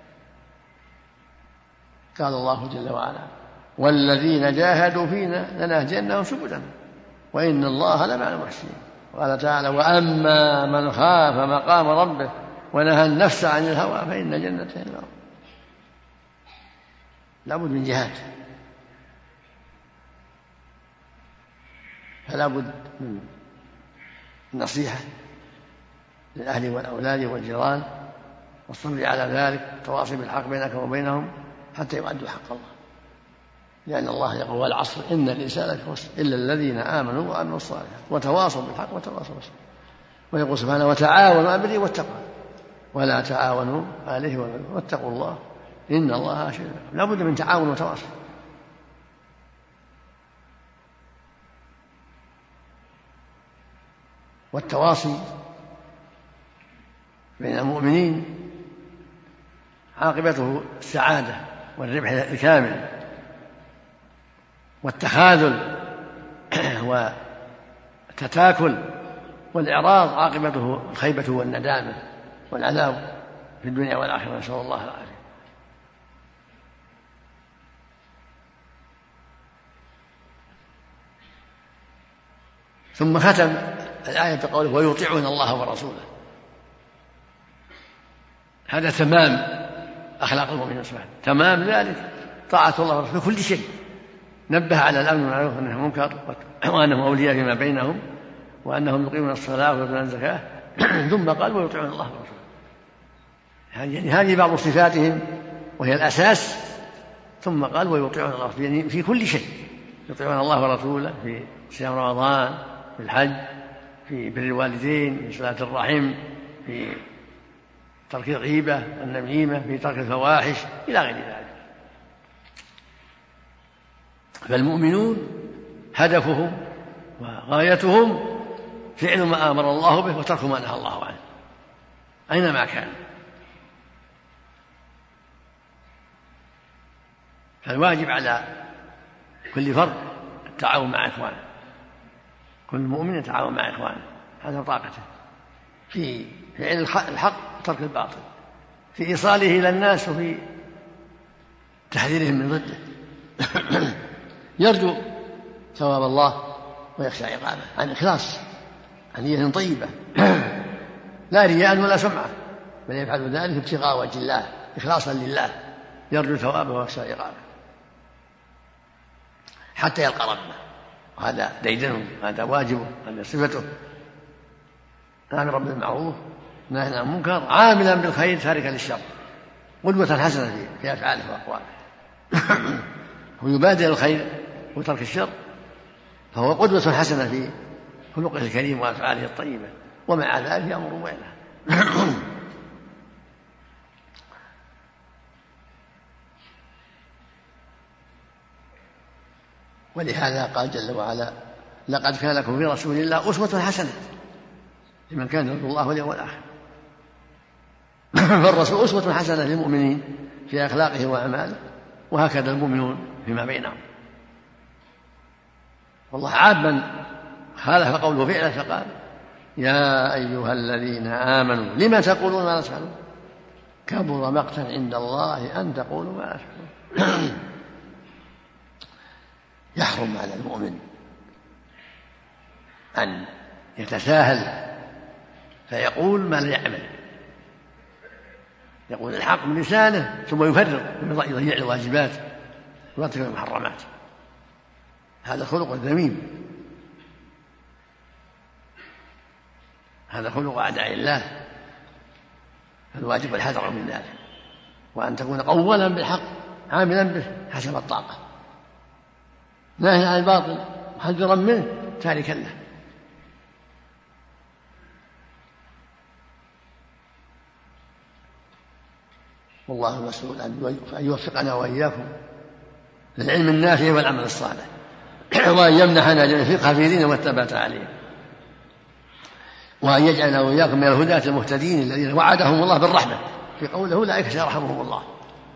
قال الله جل وعلا: والذين جاهدوا فينا لنهدينهم سبلنا وإن الله لمع المحسنين. قال تعالى: وأما من خاف مقام ربه ونهى النفس عن الهوى فإن الجنة هي المأوى. لابد من جهاد، فلا بد من النصيحة للأهل والأولاد والجيران والصبر على ذلك، التواصي بالحق بينك وبينهم حتى يؤدوا حق الله، لأن الله يقول: والعصر إن الإنسان لفي خسر إلا الذين آمنوا وعملوا الصالحات وتواصوا بالحق وتواصوا بالصبر. ويقول سبحانه: وتعاونوا على البر والتقوى ولا تعاونوا عليه والإثم واتقوا الله إن الله شديد العقاب. لا بد من تعاون وتواصل. والتواصي بين المؤمنين عاقبته السعادة والربح الكامل، والتخاذل والتتاكل والإعراض عاقبته الخيبة والندامة والعذاب في الدنيا والآخرة، نسأل الله العافية. ثم ختم الآية بقوله: ويطيعون الله ورسوله. هذا تمام أخلاق المؤمنين سبحانه، تمام ذلك طاعة الله ورسوله في كل شيء. نبه على الأمر والمعروف والنهي عن المنكر، وأنهم أولياء فيما بينهم، وأنهم يقيمون الصلاة ويؤتون الزكاة، ثم قال: ويطيعون الله ورسوله. يعني هذه بعض صفاتهم وهي الأساس. ثم قال: ويطيعون الله، يعني في كل شيء يطيعون الله ورسوله، في صيام رمضان، في الحج، في بر الوالدين، في صلة الرحم، في ترك الغيبة والنميمة، في ترك الفواحش إلى غير ذلك. فالمؤمنون هدفهم وغايتهم فعل ما أمر الله به وترك ما نهى الله عنه أينما كان. فالواجب على كل فرد التعاون مع إخوانه، كل مؤمن يتعاون مع إخوانه هذا طاقته في فعل الحق وترك الباطل، في إيصاله إلى الناس وفي تحذيرهم من ضده. يرجو ثواب الله ويخشى عقابه عن إخلاص، عن نية طيبة، لا رياء ولا سمعة، بل يفعل ذلك ابتغاء وجه الله إخلاصا لله، يرجو ثوابه ويخشى عقابه حتى يلقى ربه. وهذا ديدنه، هذا واجبه، هذا صفته. آمر بالمعروف نهى عن المنكر، عاملا بالخير تاركا للشر، قدوة حسنة في أفعاله وأقواله. ويبادر الخير وترك الشر، فهو قدوة حسنة في خلقه الكريم وأفعاله الطيبة، ومع ذلك يأمر وينهى. ولهذا قال جل وعلا: لقد كان لكم في رسول الله أسوة حسنة لمن كان يرجو الله واليوم الآخر. فالرسول أسوة حسنة للمؤمنين في أخلاقه وأعماله، وهكذا المؤمنون فيما بينهم. والله عاب من خالف قوله وفعله، فقال: يا أيها الذين آمنوا لما تقولون ما لا تفعلون كبر مقتا عند الله أن تقولوا ما لا تفعلون. يحرم على المؤمن أن يتساهل فيقول ما لا يعمل، يقول الحق بلسانه ثم يفرط يضيع الواجبات ويترك المحرمات. هذا خلق ذميم، هذا خلق أعداء الله. فالواجب الحذر من ذلك، وأن تكون قولا بالحق عاملا به حسب الطاقة، ناهيا عن الباطل محذرا منه تاركا له. والله المسؤول أن يوفقنا وإياكم للعلم النافع والعمل الصالح، وأن يمنحنا جميع الفقه في دينه والثبات عليه، وأن يجعلنا وإياكم من الهداة المهتدين الذين وعدهم الله بالرحمة في قوله: أولئك سيرحمهم الله.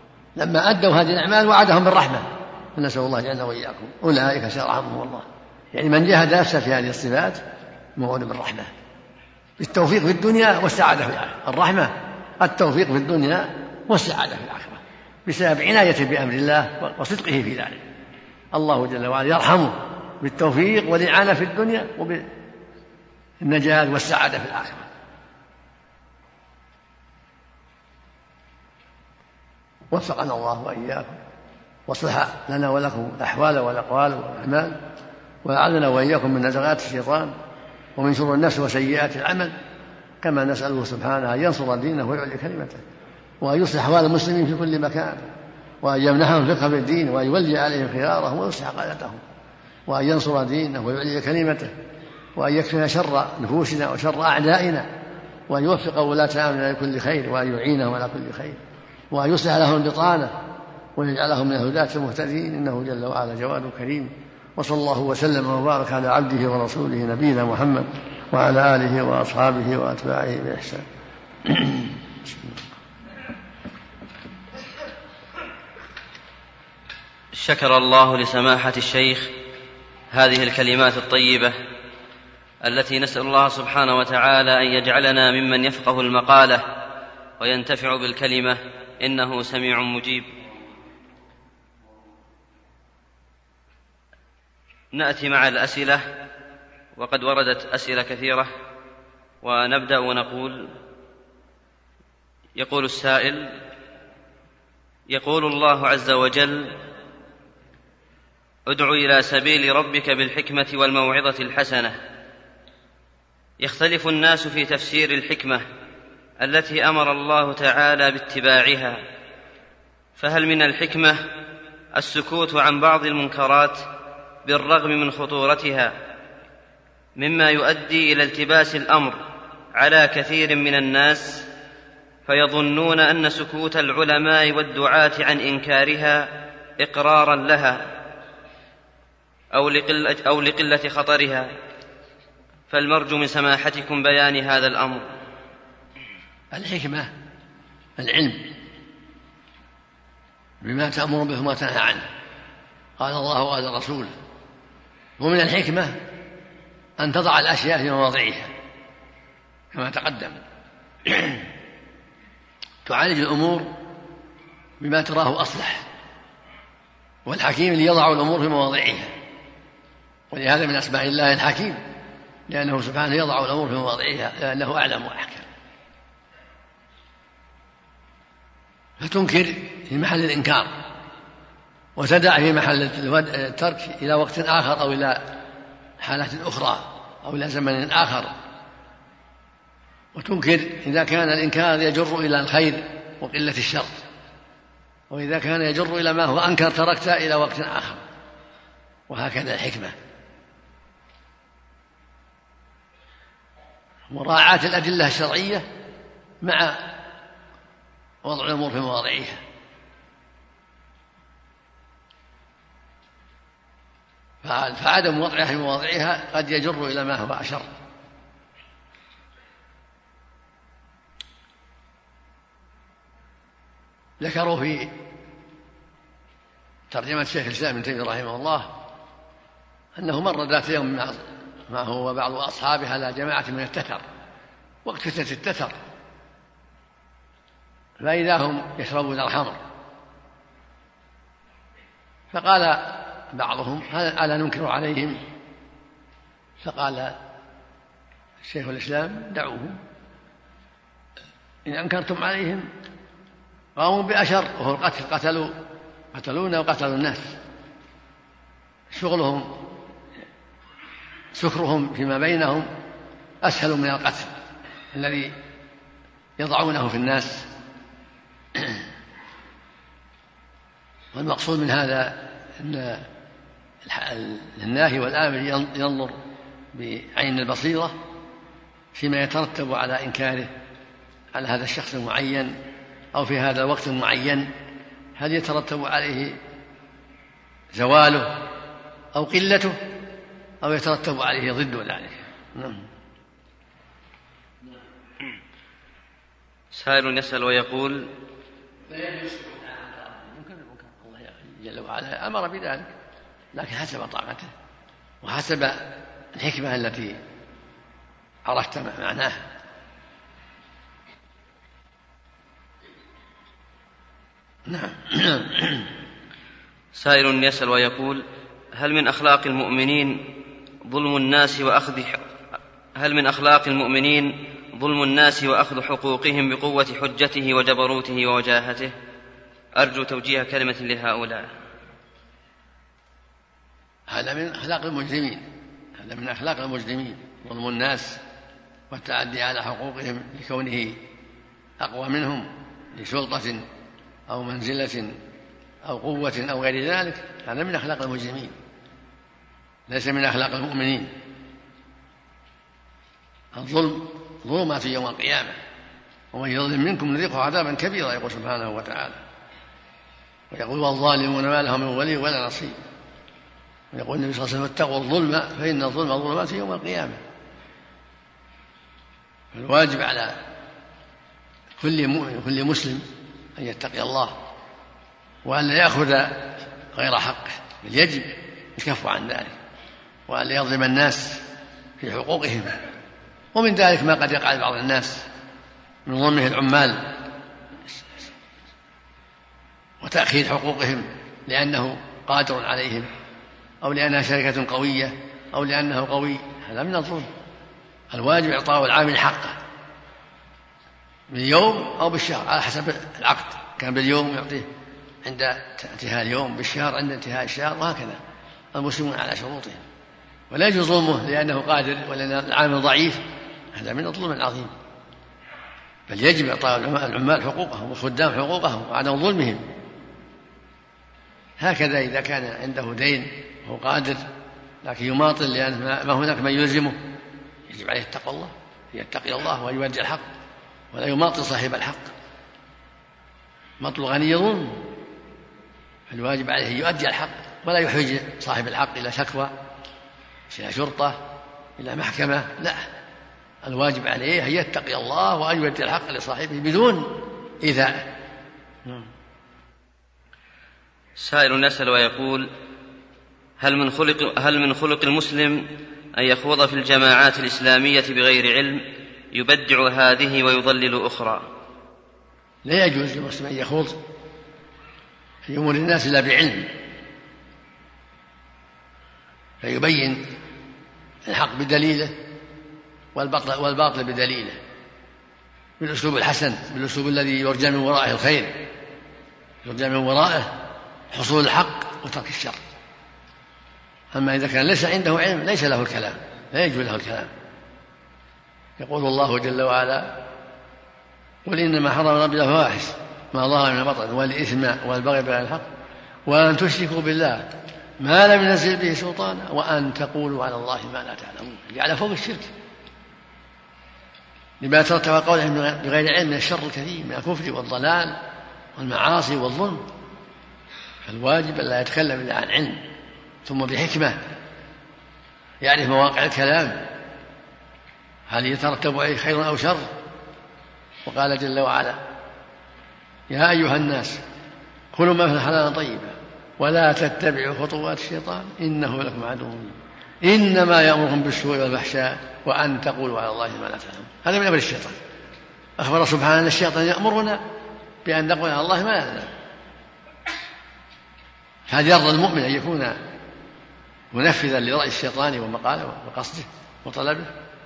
لما أدوا هذه الأعمال وعدهم بالرحمة، فنسأل الله جعلنا وإياكم أولئك سيرحمهم الله يعني من جاهد نفسه في هذه الصفات موعود بالرحمة، بالتوفيق في الدنيا والسعادة في الآخرة. الرحمة التوفيق في الدنيا والسعادة في الآخرة بسبب عنايته بأمر الله وصدقه في ذلك. الله جل وعلا يرحمه بالتوفيق والإعانة في الدنيا وبالنجاة والسعادة في الآخرة. وفقنا الله وإياكم واصلح لنا ولكم الأحوال والأقوال والأعمال، وأعاذنا وإياكم من نزغات الشيطان ومن شرور النفس وسيئات العمل، كما نسأله سبحانه أن ينصر دينه ويعلي كلمته، وأن يصلح أحوال المسلمين في كل مكان، وأن يمنحهم الفقه في الدين، وأن يولي عليهم خيارهم ويصلح قادتهم، وأن ينصر دينه ويعلي كلمته، وأن يكفينا شر نفوسنا وشر أعدائنا، وأن يوفق ولاة أمرنا لكل خير، وأن يعينهم على كل خير، وأن يصلح لهم البطانة ويجعلهم من الهداة المهتدين، إنه جل وعلا جواد كريم. وصلى الله وسلم وبارك على عبده ورسوله نبينا محمد وعلى آله وأصحابه وأتباعه بإحسان. شكر الله لسماحة الشيخ هذه الكلمات الطيبة التي نسأل الله سبحانه وتعالى أن يجعلنا ممن يفقه المقالة وينتفع بالكلمة، إنه سميع مجيب. نأتي مع الأسئلة، وقد وردت أسئلة كثيرة، ونبدأ ونقول: يقول السائل: يقول الله عز وجل: ادع إلى سبيل ربك بالحكمة والموعظة الحسنة. يختلف الناس في تفسير الحكمة التي أمر الله تعالى باتباعها، فهل من الحكمة السكوت عن بعض المنكرات بالرغم من خطورتها، مما يؤدي إلى التباس الأمر على كثير من الناس، فيظنون أن سكوت العلماء والدعاة عن إنكارها إقرارا لها أو لقلة, أو لقلة خطرها، فالمرجو من سماحتكم بيان هذا الأمر. الحكمة العلم بما تأمر به وما تنهى عنه، قال الله وقال الرسول. ومن الحكمة أن تضع الأشياء في مواضعها كما تقدم، تعالج الأمور بما تراه أصلح، والحكيم اللي يضع الأمور في مواضعها، ولهذا من أسماء الله الحكيم، لأنه سبحانه يضع الأمور في مواضعها لأنه أعلم وأحكم. فتنكر في محل الإنكار، وتدع في محل الترك إلى وقت آخر أو إلى حالات أخرى أو إلى زمن آخر. وتنكر إذا كان الإنكار يجر إلى الخير وقلة الشر، وإذا كان يجر إلى ما هو أنكر تركت إلى وقت آخر، وهكذا الحكمة. مراعاة الأدلة الشرعية مع وضع الأمور في مواضعها. فعدم وضعها في مواضعها قد يجر إلى ما هو أشر. ذكروا في ترجمة الشيخ الإسلام ابن تيمية رحمه الله أنه مر ذات يوم معه وبعض أصحابه على جماعة من التتر وقت فتنة التتر، فإذا هم يشربون الخمر، فقال بعضهم: ألا ننكر عليهم؟ فقال الشيخ الإسلام: دعوهم، إن أنكرتم عليهم قاموا بأشر وهو القتل، قتلوا قتلونا وقتلوا الناس، شغلهم سكرهم فيما بينهم أسهل من القتل الذي يضعونه في الناس. والمقصود من هذا أن الناهي والآمر ينظر بعين البصيرة فيما يترتب على إنكاره على هذا الشخص المعين أو في هذا الوقت المعين، هل يترتب عليه زواله أو قلته أو يترتب عليه ضد ذلك. نعم. سائل يسأل ويقول: ممكن الله جل وعلا أمر بذلك، لكن حسب طاقته، وحسب الحكمة التي عرفت معناها. نعم. سائل يسأل ويقول: هل من أخلاق المؤمنين ظلم الناس وأخذ هل من أخلاق المؤمنين ظلم الناس وأخذ حقوقهم بقوة حجته وجبروته ووجاهته؟ أرجو توجيه كلمة لهؤلاء. هذا من أخلاق المجرمين، هذا من أخلاق المجرمين، ظلم الناس والتعدي على حقوقهم لكونه أقوى منهم لسلطة أو منزلة أو قوة أو غير ذلك. هذا من أخلاق المجرمين، ليس من أخلاق المؤمنين. الظلم ظلمات يوم القيامة، ومن يظلم منكم نذيقه عذابا كبيرا، يقول سبحانه وتعالى. ويقول: والظالمون ما لهم من ولي ولا نصير. ويقول النبي صلى الله عليه وسلم: اتقوا الظلم فإن الظلم ظلمات يوم القيامة. الواجب على كل مؤمن وكل مسلم أن يتقي الله وأن لا يأخذ غير حقه، بل يجب الكف عن ذلك، وأن لا يظلم الناس في حقوقهم. ومن ذلك ما قد يقع بعض الناس من ظلمه العمال وتأخير حقوقهم لأنه قادر عليهم، أو لأنها شركة قوية، أو لأنه قوي. هذا من الظلم. الواجب إعطاء العامل حقه باليوم أو بالشهر على حسب العقد. كان باليوم يعطيه عند انتهاء اليوم، بالشهر عند انتهاء الشهر، وهكذا المسلمون على شروطهم. ولا يجوز ظلمه لأنه قادر ولأن العامل ضعيف، هذا من الظلم العظيم. بل يجب إعطاء العمال حقوقهم والخدام حقوقهم وعدم ظلمهم. هكذا إذا كان عنده دين وهو قادر لكن يماطل لأن ما هناك من يلزمه، يجب عليه التقوى الله، يتقي الله ويؤدي الحق ولا يماطل صاحب الحق. مطل الغني ظلم، فالواجب عليه أن يؤدي الحق ولا يحوج صاحب الحق إلى شكوى، إلى شرطة، إلى محكمة. لا، الواجب عليه أن يتقي الله وأن يؤدي الحق لصاحبه بدون إيذاء. سائل يسأل ويقول: هل من خلق هل من خلق المسلم أن يخوض في الجماعات الإسلامية بغير علم يبدع هذه ويضلل أخرى؟ لا يجوز للمسلم أن يخوض في أمور الناس إلا بعلم، فيبين الحق بدليله والباطل, والباطل بدليله، بالأسلوب الحسن، بالأسلوب الذي يرجى من ورائه الخير، يرجى من ورائه حصول الحق وترك الشر. أما إذا كان ليس عنده علم ليس له الكلام، لا يجوز له الكلام. يقول الله جل وعلا: قل إنما حرم ربي الفواحش ما ظهر من بطن والإثم والبغي بغير الحق وأن تشركوا بالله ما لم ينزل به سلطانا وأن تقولوا على الله ما لا تعلمون. جعل فوق الشرك لما ترتب قولهم بغير علم من الشر الكثير من الكفر والضلال والمعاصي والظلم. فالواجب أن لا يتكلم إلا عن علم، ثم بحكمة يعرف مواقع الكلام، هل يترتب عليه خير أو شر. وقال جل وعلا: يا أيها الناس كلوا ما في حلالا طيبا ولا تتبعوا خطوات الشيطان إنه لكم عدو مبين إنما يأمركم بالسوء والفحشاء وأن تقولوا على الله ما لا تعلمون. هذا من أمر الشيطان. أخبر سبحانه أن الشيطان يأمرنا بأن نقول على الله ما لا نعلم. هذا يرضى المؤمن أن يكون منفذا لرأي الشيطان ومقاله وقصده وطلبه،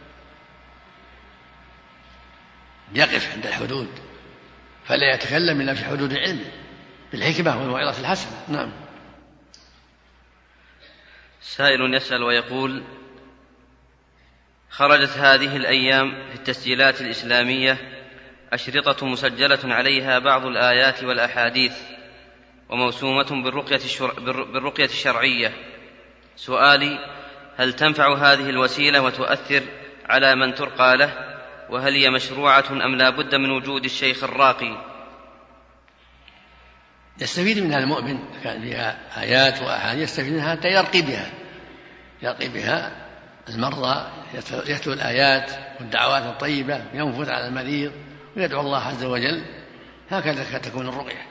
يقف عند الحدود فلا يتكلم إلا في حدود علمه بالحكمة والموعظة الحسنة. نعم. سائل يسأل ويقول: خرجت هذه الأيام في التسجيلات الإسلامية أشرطة مسجلة عليها بعض الآيات والأحاديث وموسومة بالرقية, الشر... بالرقية الشرعية. سؤالي: هل تنفع هذه الوسيلة وتؤثر على من ترقى له؟ وهل هي مشروعة أم لا بد من وجود الشيخ الراقي؟ يستفيد منها المؤمن، كان فيها آيات وأحاديث يستفيد منها حتى يرقي بها يرقي بها المرضى، يتلو الآيات والدعوات الطيبة، ينفث على المريض ويدعو الله عز وجل. هكذا تكون الرقية،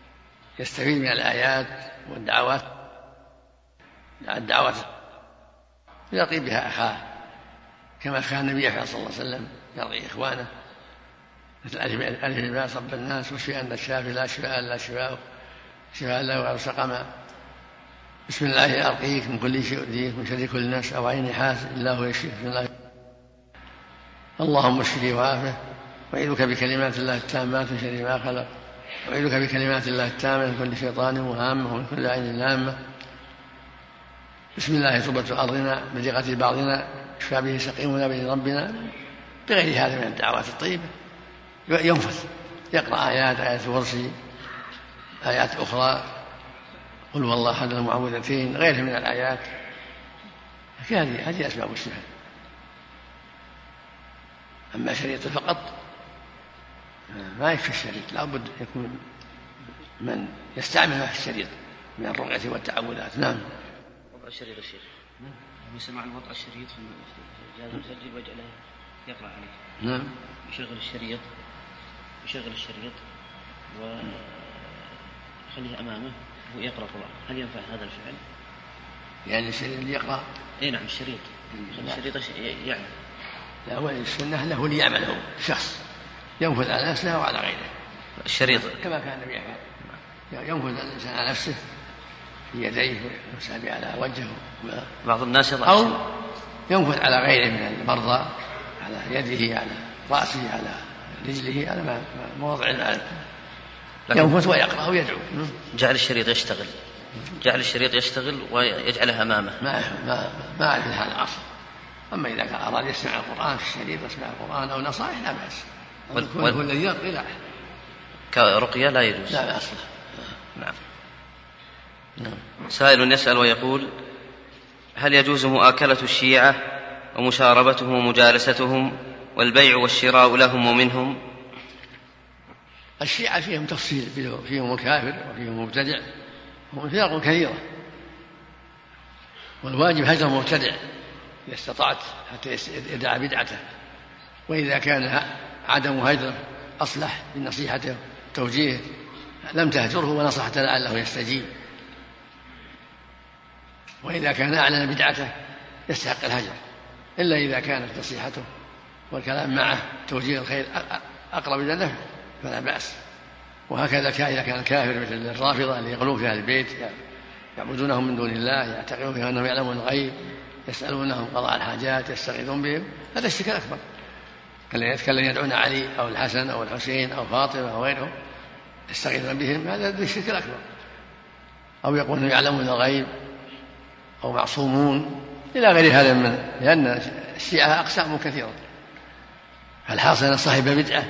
يستفيد من الآيات والدعوات الدعوات يرقي بها أخاه كما كان النبي صلى الله عليه وسلم يرقي إخوانه، مثل ألف الباء صب الناس واشفي أن الشافي لا شفاء إلا شفاءه شفاء لا يغادر سقما، بسم الله أرقيك من كل شيء يؤذيك من شر كل نفس أو عين حاسد إلا هو يشفيك، بسم الله اللهم اشفني وعافه، أعيذك بكلمات الله التامات من شر ما خلق، أعيذك بكلمات الله التامة من كل شيطان وهامة ومن كل عين لامة، بسم الله تربة أرضنا بدقة بعضنا اشفى به سقيمنا بإذن ربنا، بغير هذا من الدعوات الطيبة ينفث يقرأ آيات آيات الكرسي آيات أخرى قل والله أحد المعوذتين غيرها من الآيات، هذه هذه أسباب الشفاء. أما شريط فقط ما يكفي الشريط، لا بد يكون من يستعمل في الشريط من الرقية والتعوذات. نعم. وضع الشريط الشيخ يسمع عن وضع الشريط في الجهاز المسجل ويجعله يقرأ عليه. نعم. يشغل الشريط يشغل الشريط ويخليه أمامه ويقرأ القرآن، هل ينفع هذا الفعل؟ يعني الشريط اللي يقرأ؟ اي نعم الشريط الشريط يعمل. لا هو السنة له اللي يعمله شخص ينفذ على نفسه وعلى غيره. الشريط كما كان النبي ينفذ الإنسان على نفسه في يديه ويمسح على وجهه. بعض الناس يضع أو ينفذ على غيره من المرضى على يده على رأسه على رجله على مواضع العلم ينفذ ويقرأ ويدعو. جعل الشريط يشتغل جعل الشريط يشتغل ويجعله أمامه ما ما ما أعرف هذا الأصل. أما إذا كان أراد يسمع القرآن في الشريط يسمع القرآن أو نصائح لا بأس. وال... هو الذي يرقي لا كرقية لا يجوز. لا بأس. نعم. نعم. سائل يسأل ويقول هل يجوز مؤاكلة الشيعة ومشاربتهم ومجالستهم والبيع والشراء لهم ومنهم؟ الشيعة فيهم تفصيل، فيهم الكافر وفيهم مبتدع وهم فرق كثيرة، والواجب هجر المبتدع إذا استطعت حتى يدع بدعته، وإذا كان عدم هجره أصلح بنصيحته وتوجيهه لم تهجره ونصحت لعله يستجيب، وإذا كان أعلن بدعته يستحق الهجر، إلا إذا كانت نصيحته والكلام معه توجيه الخير أقرب إلى النفع فلا بأس. وهكذا إذا كان الكافر مثل الرافضة اللي يغلون في أهل البيت يعبدونهم من دون الله يعتقدون فيها أنهم يعلمون الغيب يسألونهم قضاء الحاجات يستغيثون بهم، هذا الشرك الأكبر كالذين يدعون علي أو الحسن أو الحسين أو فاطمة أو غيرهم يستغيثون بهم، هذا الشرك الأكبر. أو يقولون يعلمون الغيب أو معصومون إلى غير هذا من، لأن الشيعة أقسام كثيرة. فالحاصل أن صاحب بدعة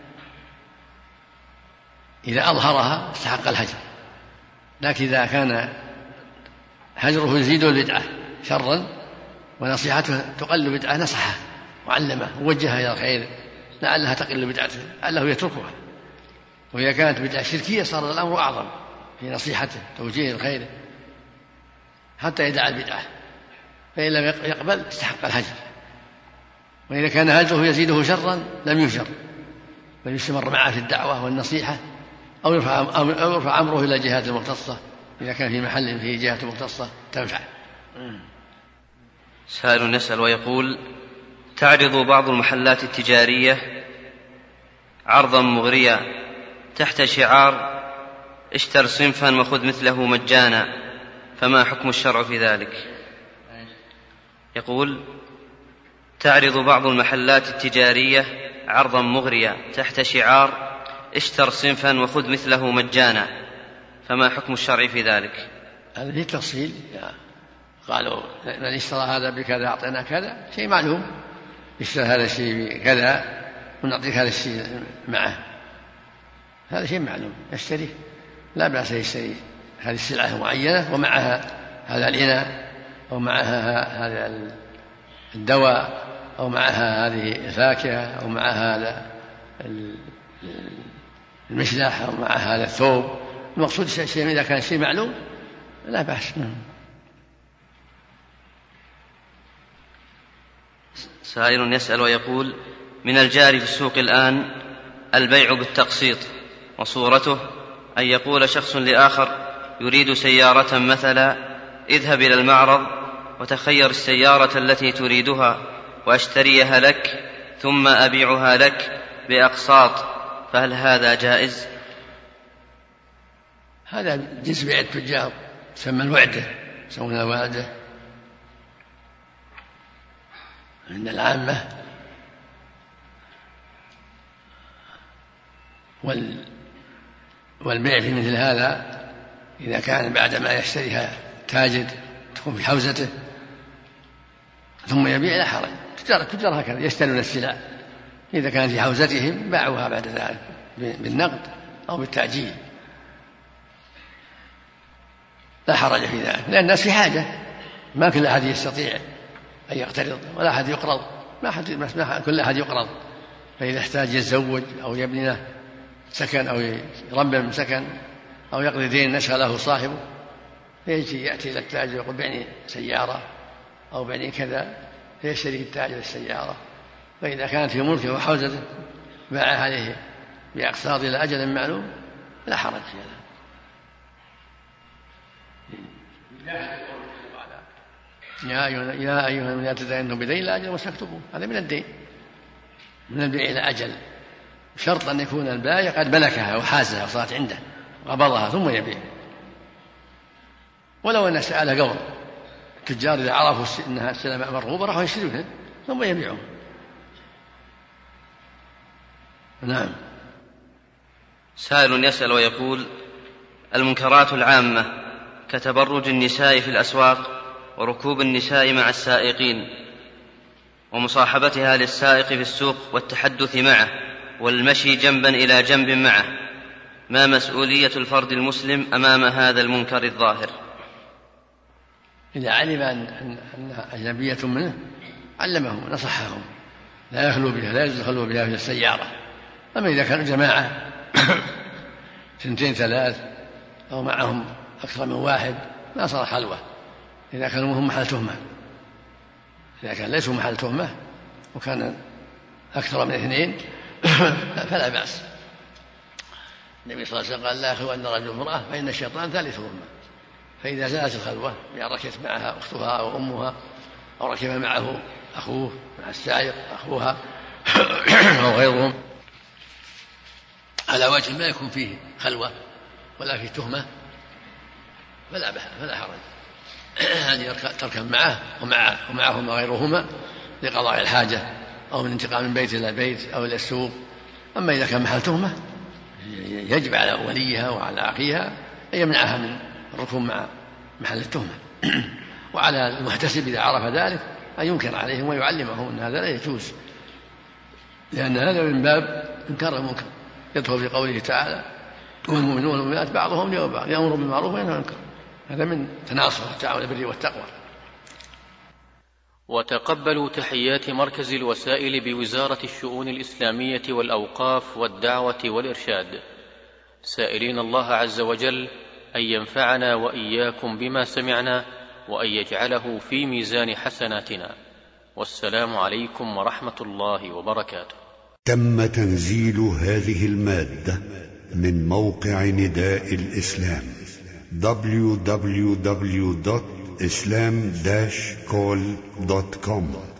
إذا أظهرها استحق الهجر، لكن إذا كان هجره يزيد البدعة شرا ونصيحته تقل بدعة نصحه وعلمه ووجهها إلى الخير لعلها تقل بدعته لعله يتركها. وإذا كانت بدعة شركية صار الأمر أعظم في نصيحته توجيه الخير حتى يدع البدعة، فإن لم يقبل استحق الهجر. وإذا كان هجره يزيده شرا لم يهجر بل يستمر معه في الدعوة والنصيحة أو يرفع, أو يرفع أمره إلى الجهات المختصة إذا كان في محل فيه جهات مختصة تنفع. سائل يسأل ويقول تعرض بعض المحلات التجارية عرضا مغريا تحت شعار اشتر صنفا وخذ مثله مجانا، فما حكم الشرع في ذلك؟ يقول تعرض بعض المحلات التجارية عرضا مغريا تحت شعار اشتر صنفا وخذ مثله مجانا، فما حكم الشرع في ذلك؟ هذا فيه تفصيل، قالوا من اشترى هذا بكذا أعطينا كذا، شيء معلوم، اشترى هذا الشيء بكذا ونعطيك هذا الشيء معه، هذا شيء معلوم يشتريه لا بأس يشتري هذه السلعة معينة ومعها هذا الإناء أو معها هذا الدواء أو معها هذه الفاكهة أو معها هذا المشلح أو معها هذا الثوب، المقصود شيء إذا كان شيء معلوم لا بأس. سائل يسأل ويقول من الجاري في السوق الآن البيع بالتقسيط، وصورته أن يقول شخص لآخر يريد سيارة مثلا اذهب إلى المعرض وتخير السيارة التي تريدها وأشتريها لك ثم أبيعها لك بأقساط، فهل هذا جائز؟ هذا جنس بيع التجار، تسمى الوعدة، يسمونها الوعدة عند العامة. وال... والبيع في مثل هذا إذا كان بعدما يشتريها تاجر تكون في حوزته ثم يبيع لا حرج. التجار هكذا يشترون السلع، إذا كانت في حوزتهم باعوها بعد ذلك بالنقد أو بالتعجيل لا حرج في ذلك، لأن الناس في حاجة، ما كل أحد يستطيع أن يقترض ولا أحد يقرض، ما أحد ما كل أحد يقرض. فإذا احتاج يتزوج أو يبني له سكن أو يرمم سكن أو يقضي دين نشغله صاحبه فيجي يأتي إلى التاجر يقول بعني سيارة أو بعني كذا، فيشتري التاجر السيارة، فإذا كانت في ملكه وحوزته باعها عليه بأقساط إلى أجل معلوم لا حرج في هذا. يا أيها الذين لا تدينوا بدين لا أجل واستكتبوا، هذا من الدين، من البيع إلى أجل، شرط أن يكون البائع قد ملكها وحازها وصارت عنده وقبضها ثم يبيع. ولو أن سألها قبض، التجار إذا عرفوا أنها السلعة مرغوبة راحوا يشترونها ثم يبيعون. نعم. سائل يسأل ويقول: المنكرات العامة كتبرج النساء في الأسواق وركوب النساء مع السائقين ومصاحبتها للسائق في السوق والتحدث معه والمشي جنبا إلى جنب معه، ما مسؤولية الفرد المسلم أمام هذا المنكر الظاهر؟ إذا علم أنها أجنبية منه علمهم نصحهم لا يخلو بها، لا يدخلوا بها في السيارة. أما إذا كانوا جماعة سنتين ثلاث أو معهم أكثر من واحد ما صار خلوة، إذا كانوا هم محل تهمة. إذا كان ليسوا محل تهمة وكان أكثر من اثنين فلا بأس. النبي صلى الله عليه وسلم قال: لا يخلون رجل امرأة فإن الشيطان ثالثهما. فإذا زالت الخلوة بأن ركبت معها أختها أو أمها أو ركب معه أخوه مع السائق أخوها أو غيرهم على وجه ما يكون فيه خلوة ولا فيه تهمة فلا فلا حرج. هذه تركب معه ومع ومعهما غيرهما لقضاء الحاجة أو من انتقال من بيت إلى بيت أو إلى السوق. أما إذا كان محل تهمة يجب على وليها وعلى أخيها أن يمنعها من الركوب مع محل التهمة وعلى المحتسب إذا عرف ذلك أن ينكر عليهم ويعلمهم أن هذا لا يجوز، لأن هذا من باب إنكار المنكر، يدخل في قوله تعالى: والمؤمنون والمؤمنات بعضهم لبعض بعض يأمر بالمعروف وينهى عن المنكر. هذا من تناصر التعاون على البر والتقوى. وتقبلوا تحيات مركز الوسائل بوزارة الشؤون الإسلامية والأوقاف والدعوة والإرشاد، سائلين الله عز وجل أن ينفعنا وإياكم بما سمعنا وأن يجعله في ميزان حسناتنا. والسلام عليكم ورحمة الله وبركاته. تم تنزيل هذه المادة من موقع نداء الإسلام دبليو دبليو دبليو دوت إسلام داش كول دوت كوم.